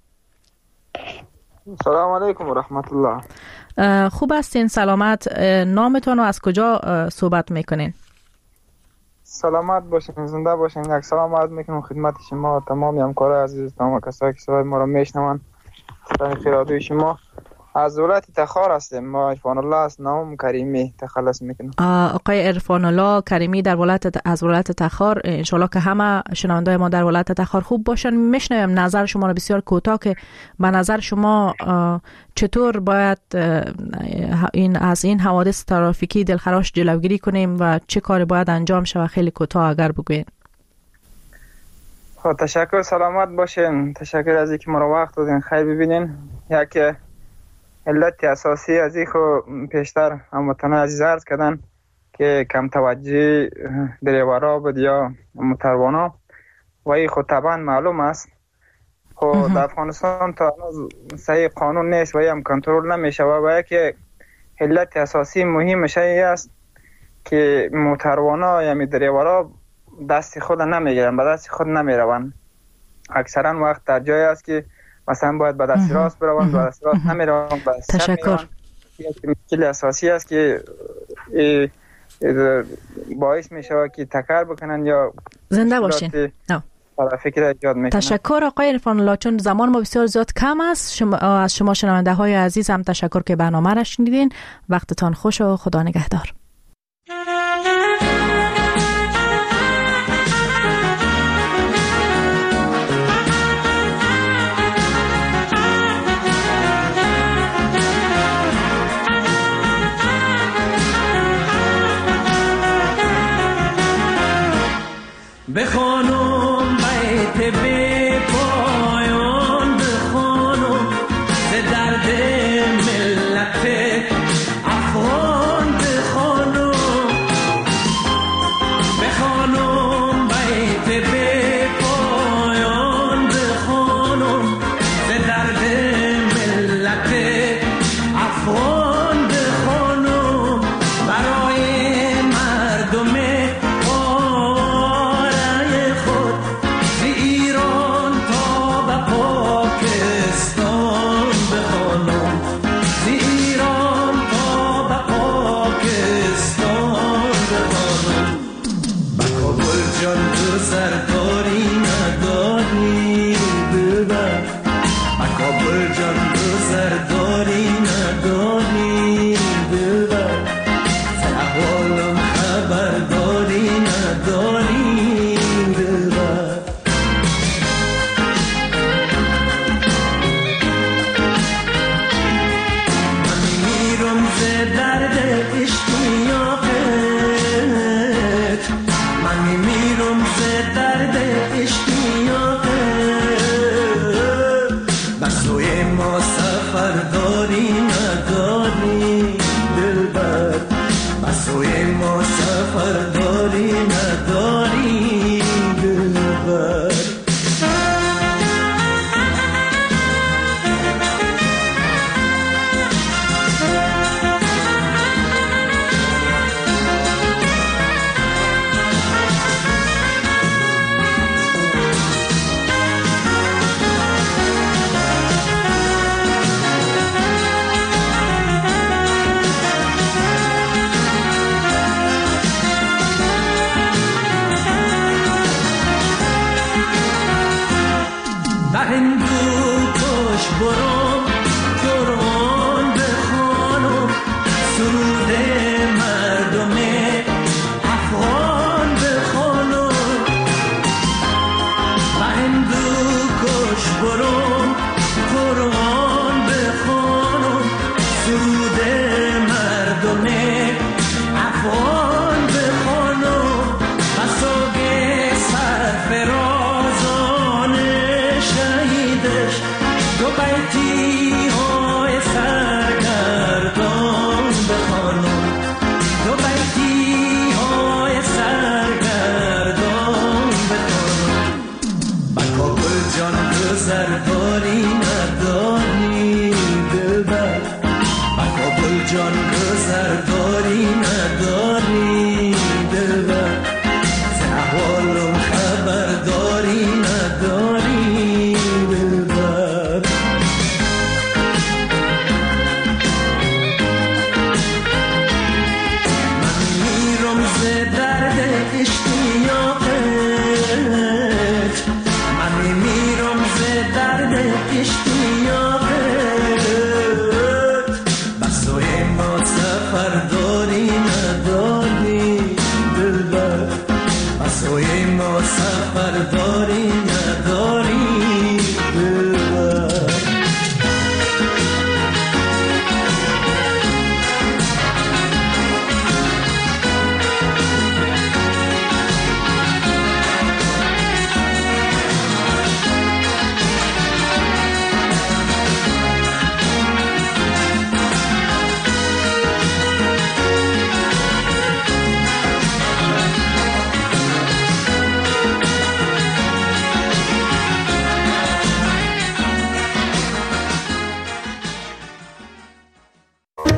سلام علیکم و رحمت الله. خوب هستین؟ سلامت؟ نامتان و از کجا صحبت میکنین؟ سلامت باشین، زنده باشین. یک سلام عرض میکنم خدمت شما تمام همکارای عزیز، تمام کسایی که صدای ما را میشنون. خیرادوی شما از ولایت تخار هستیم. ما عرفان الله از نام کریمی تخلص میکنم. آقای عرفان الله کریمی در از ولایت تخار. انشالله که همه شنوندای ما در ولایت تخار خوب باشن. میشنویم نظر شما را بسیار کوتاه که به نظر شما چطور باید از این حوادث ترافیکی دلخراش جلوگیری کنیم و چه کاری باید انجام شود؟ خیلی کوتاه اگر بگوین. خب تشکر، سلامت باشین. تشکر از اینکه ما را وقت دادین. خیر ببینین، یک علت اساسی از این خو پیشتر هموطنان عزیز عرض کردن که کم توجهی دریورا بود یا موتروانا و این خود طبعا معلوم است. خب در افغانستان تا صحیح قانون نیست و هم کنترل نمیشه و یک علت اساسی مهمش است که موتروانا یا دریورا دست خود نمیگیرن، به دست خود نمیروند. اکثرا وقت در جایی است که مثلا باید به دست راست بروند، به دست راست نمیروند، به دست چپ میروند. یک مشکل اساسی است که باعث میشه که تکر بکنن یا زنده باشین. فکر ایجاد میکنن. تشکر آقای عرفان الله. چون زمان ما بسیار زیاد کم است، از شما شنونده های عزیز هم تشکر که برنامه را شنیدین. وقتتان خوش و خدا نگهدار. بخوانم بیت بی پایان، بخوانم ز درد ملت افغان، بخوانم بیت بی پایان، بخوانم ز درد ملت افغان، بخوانم برای مردم جان گذر داری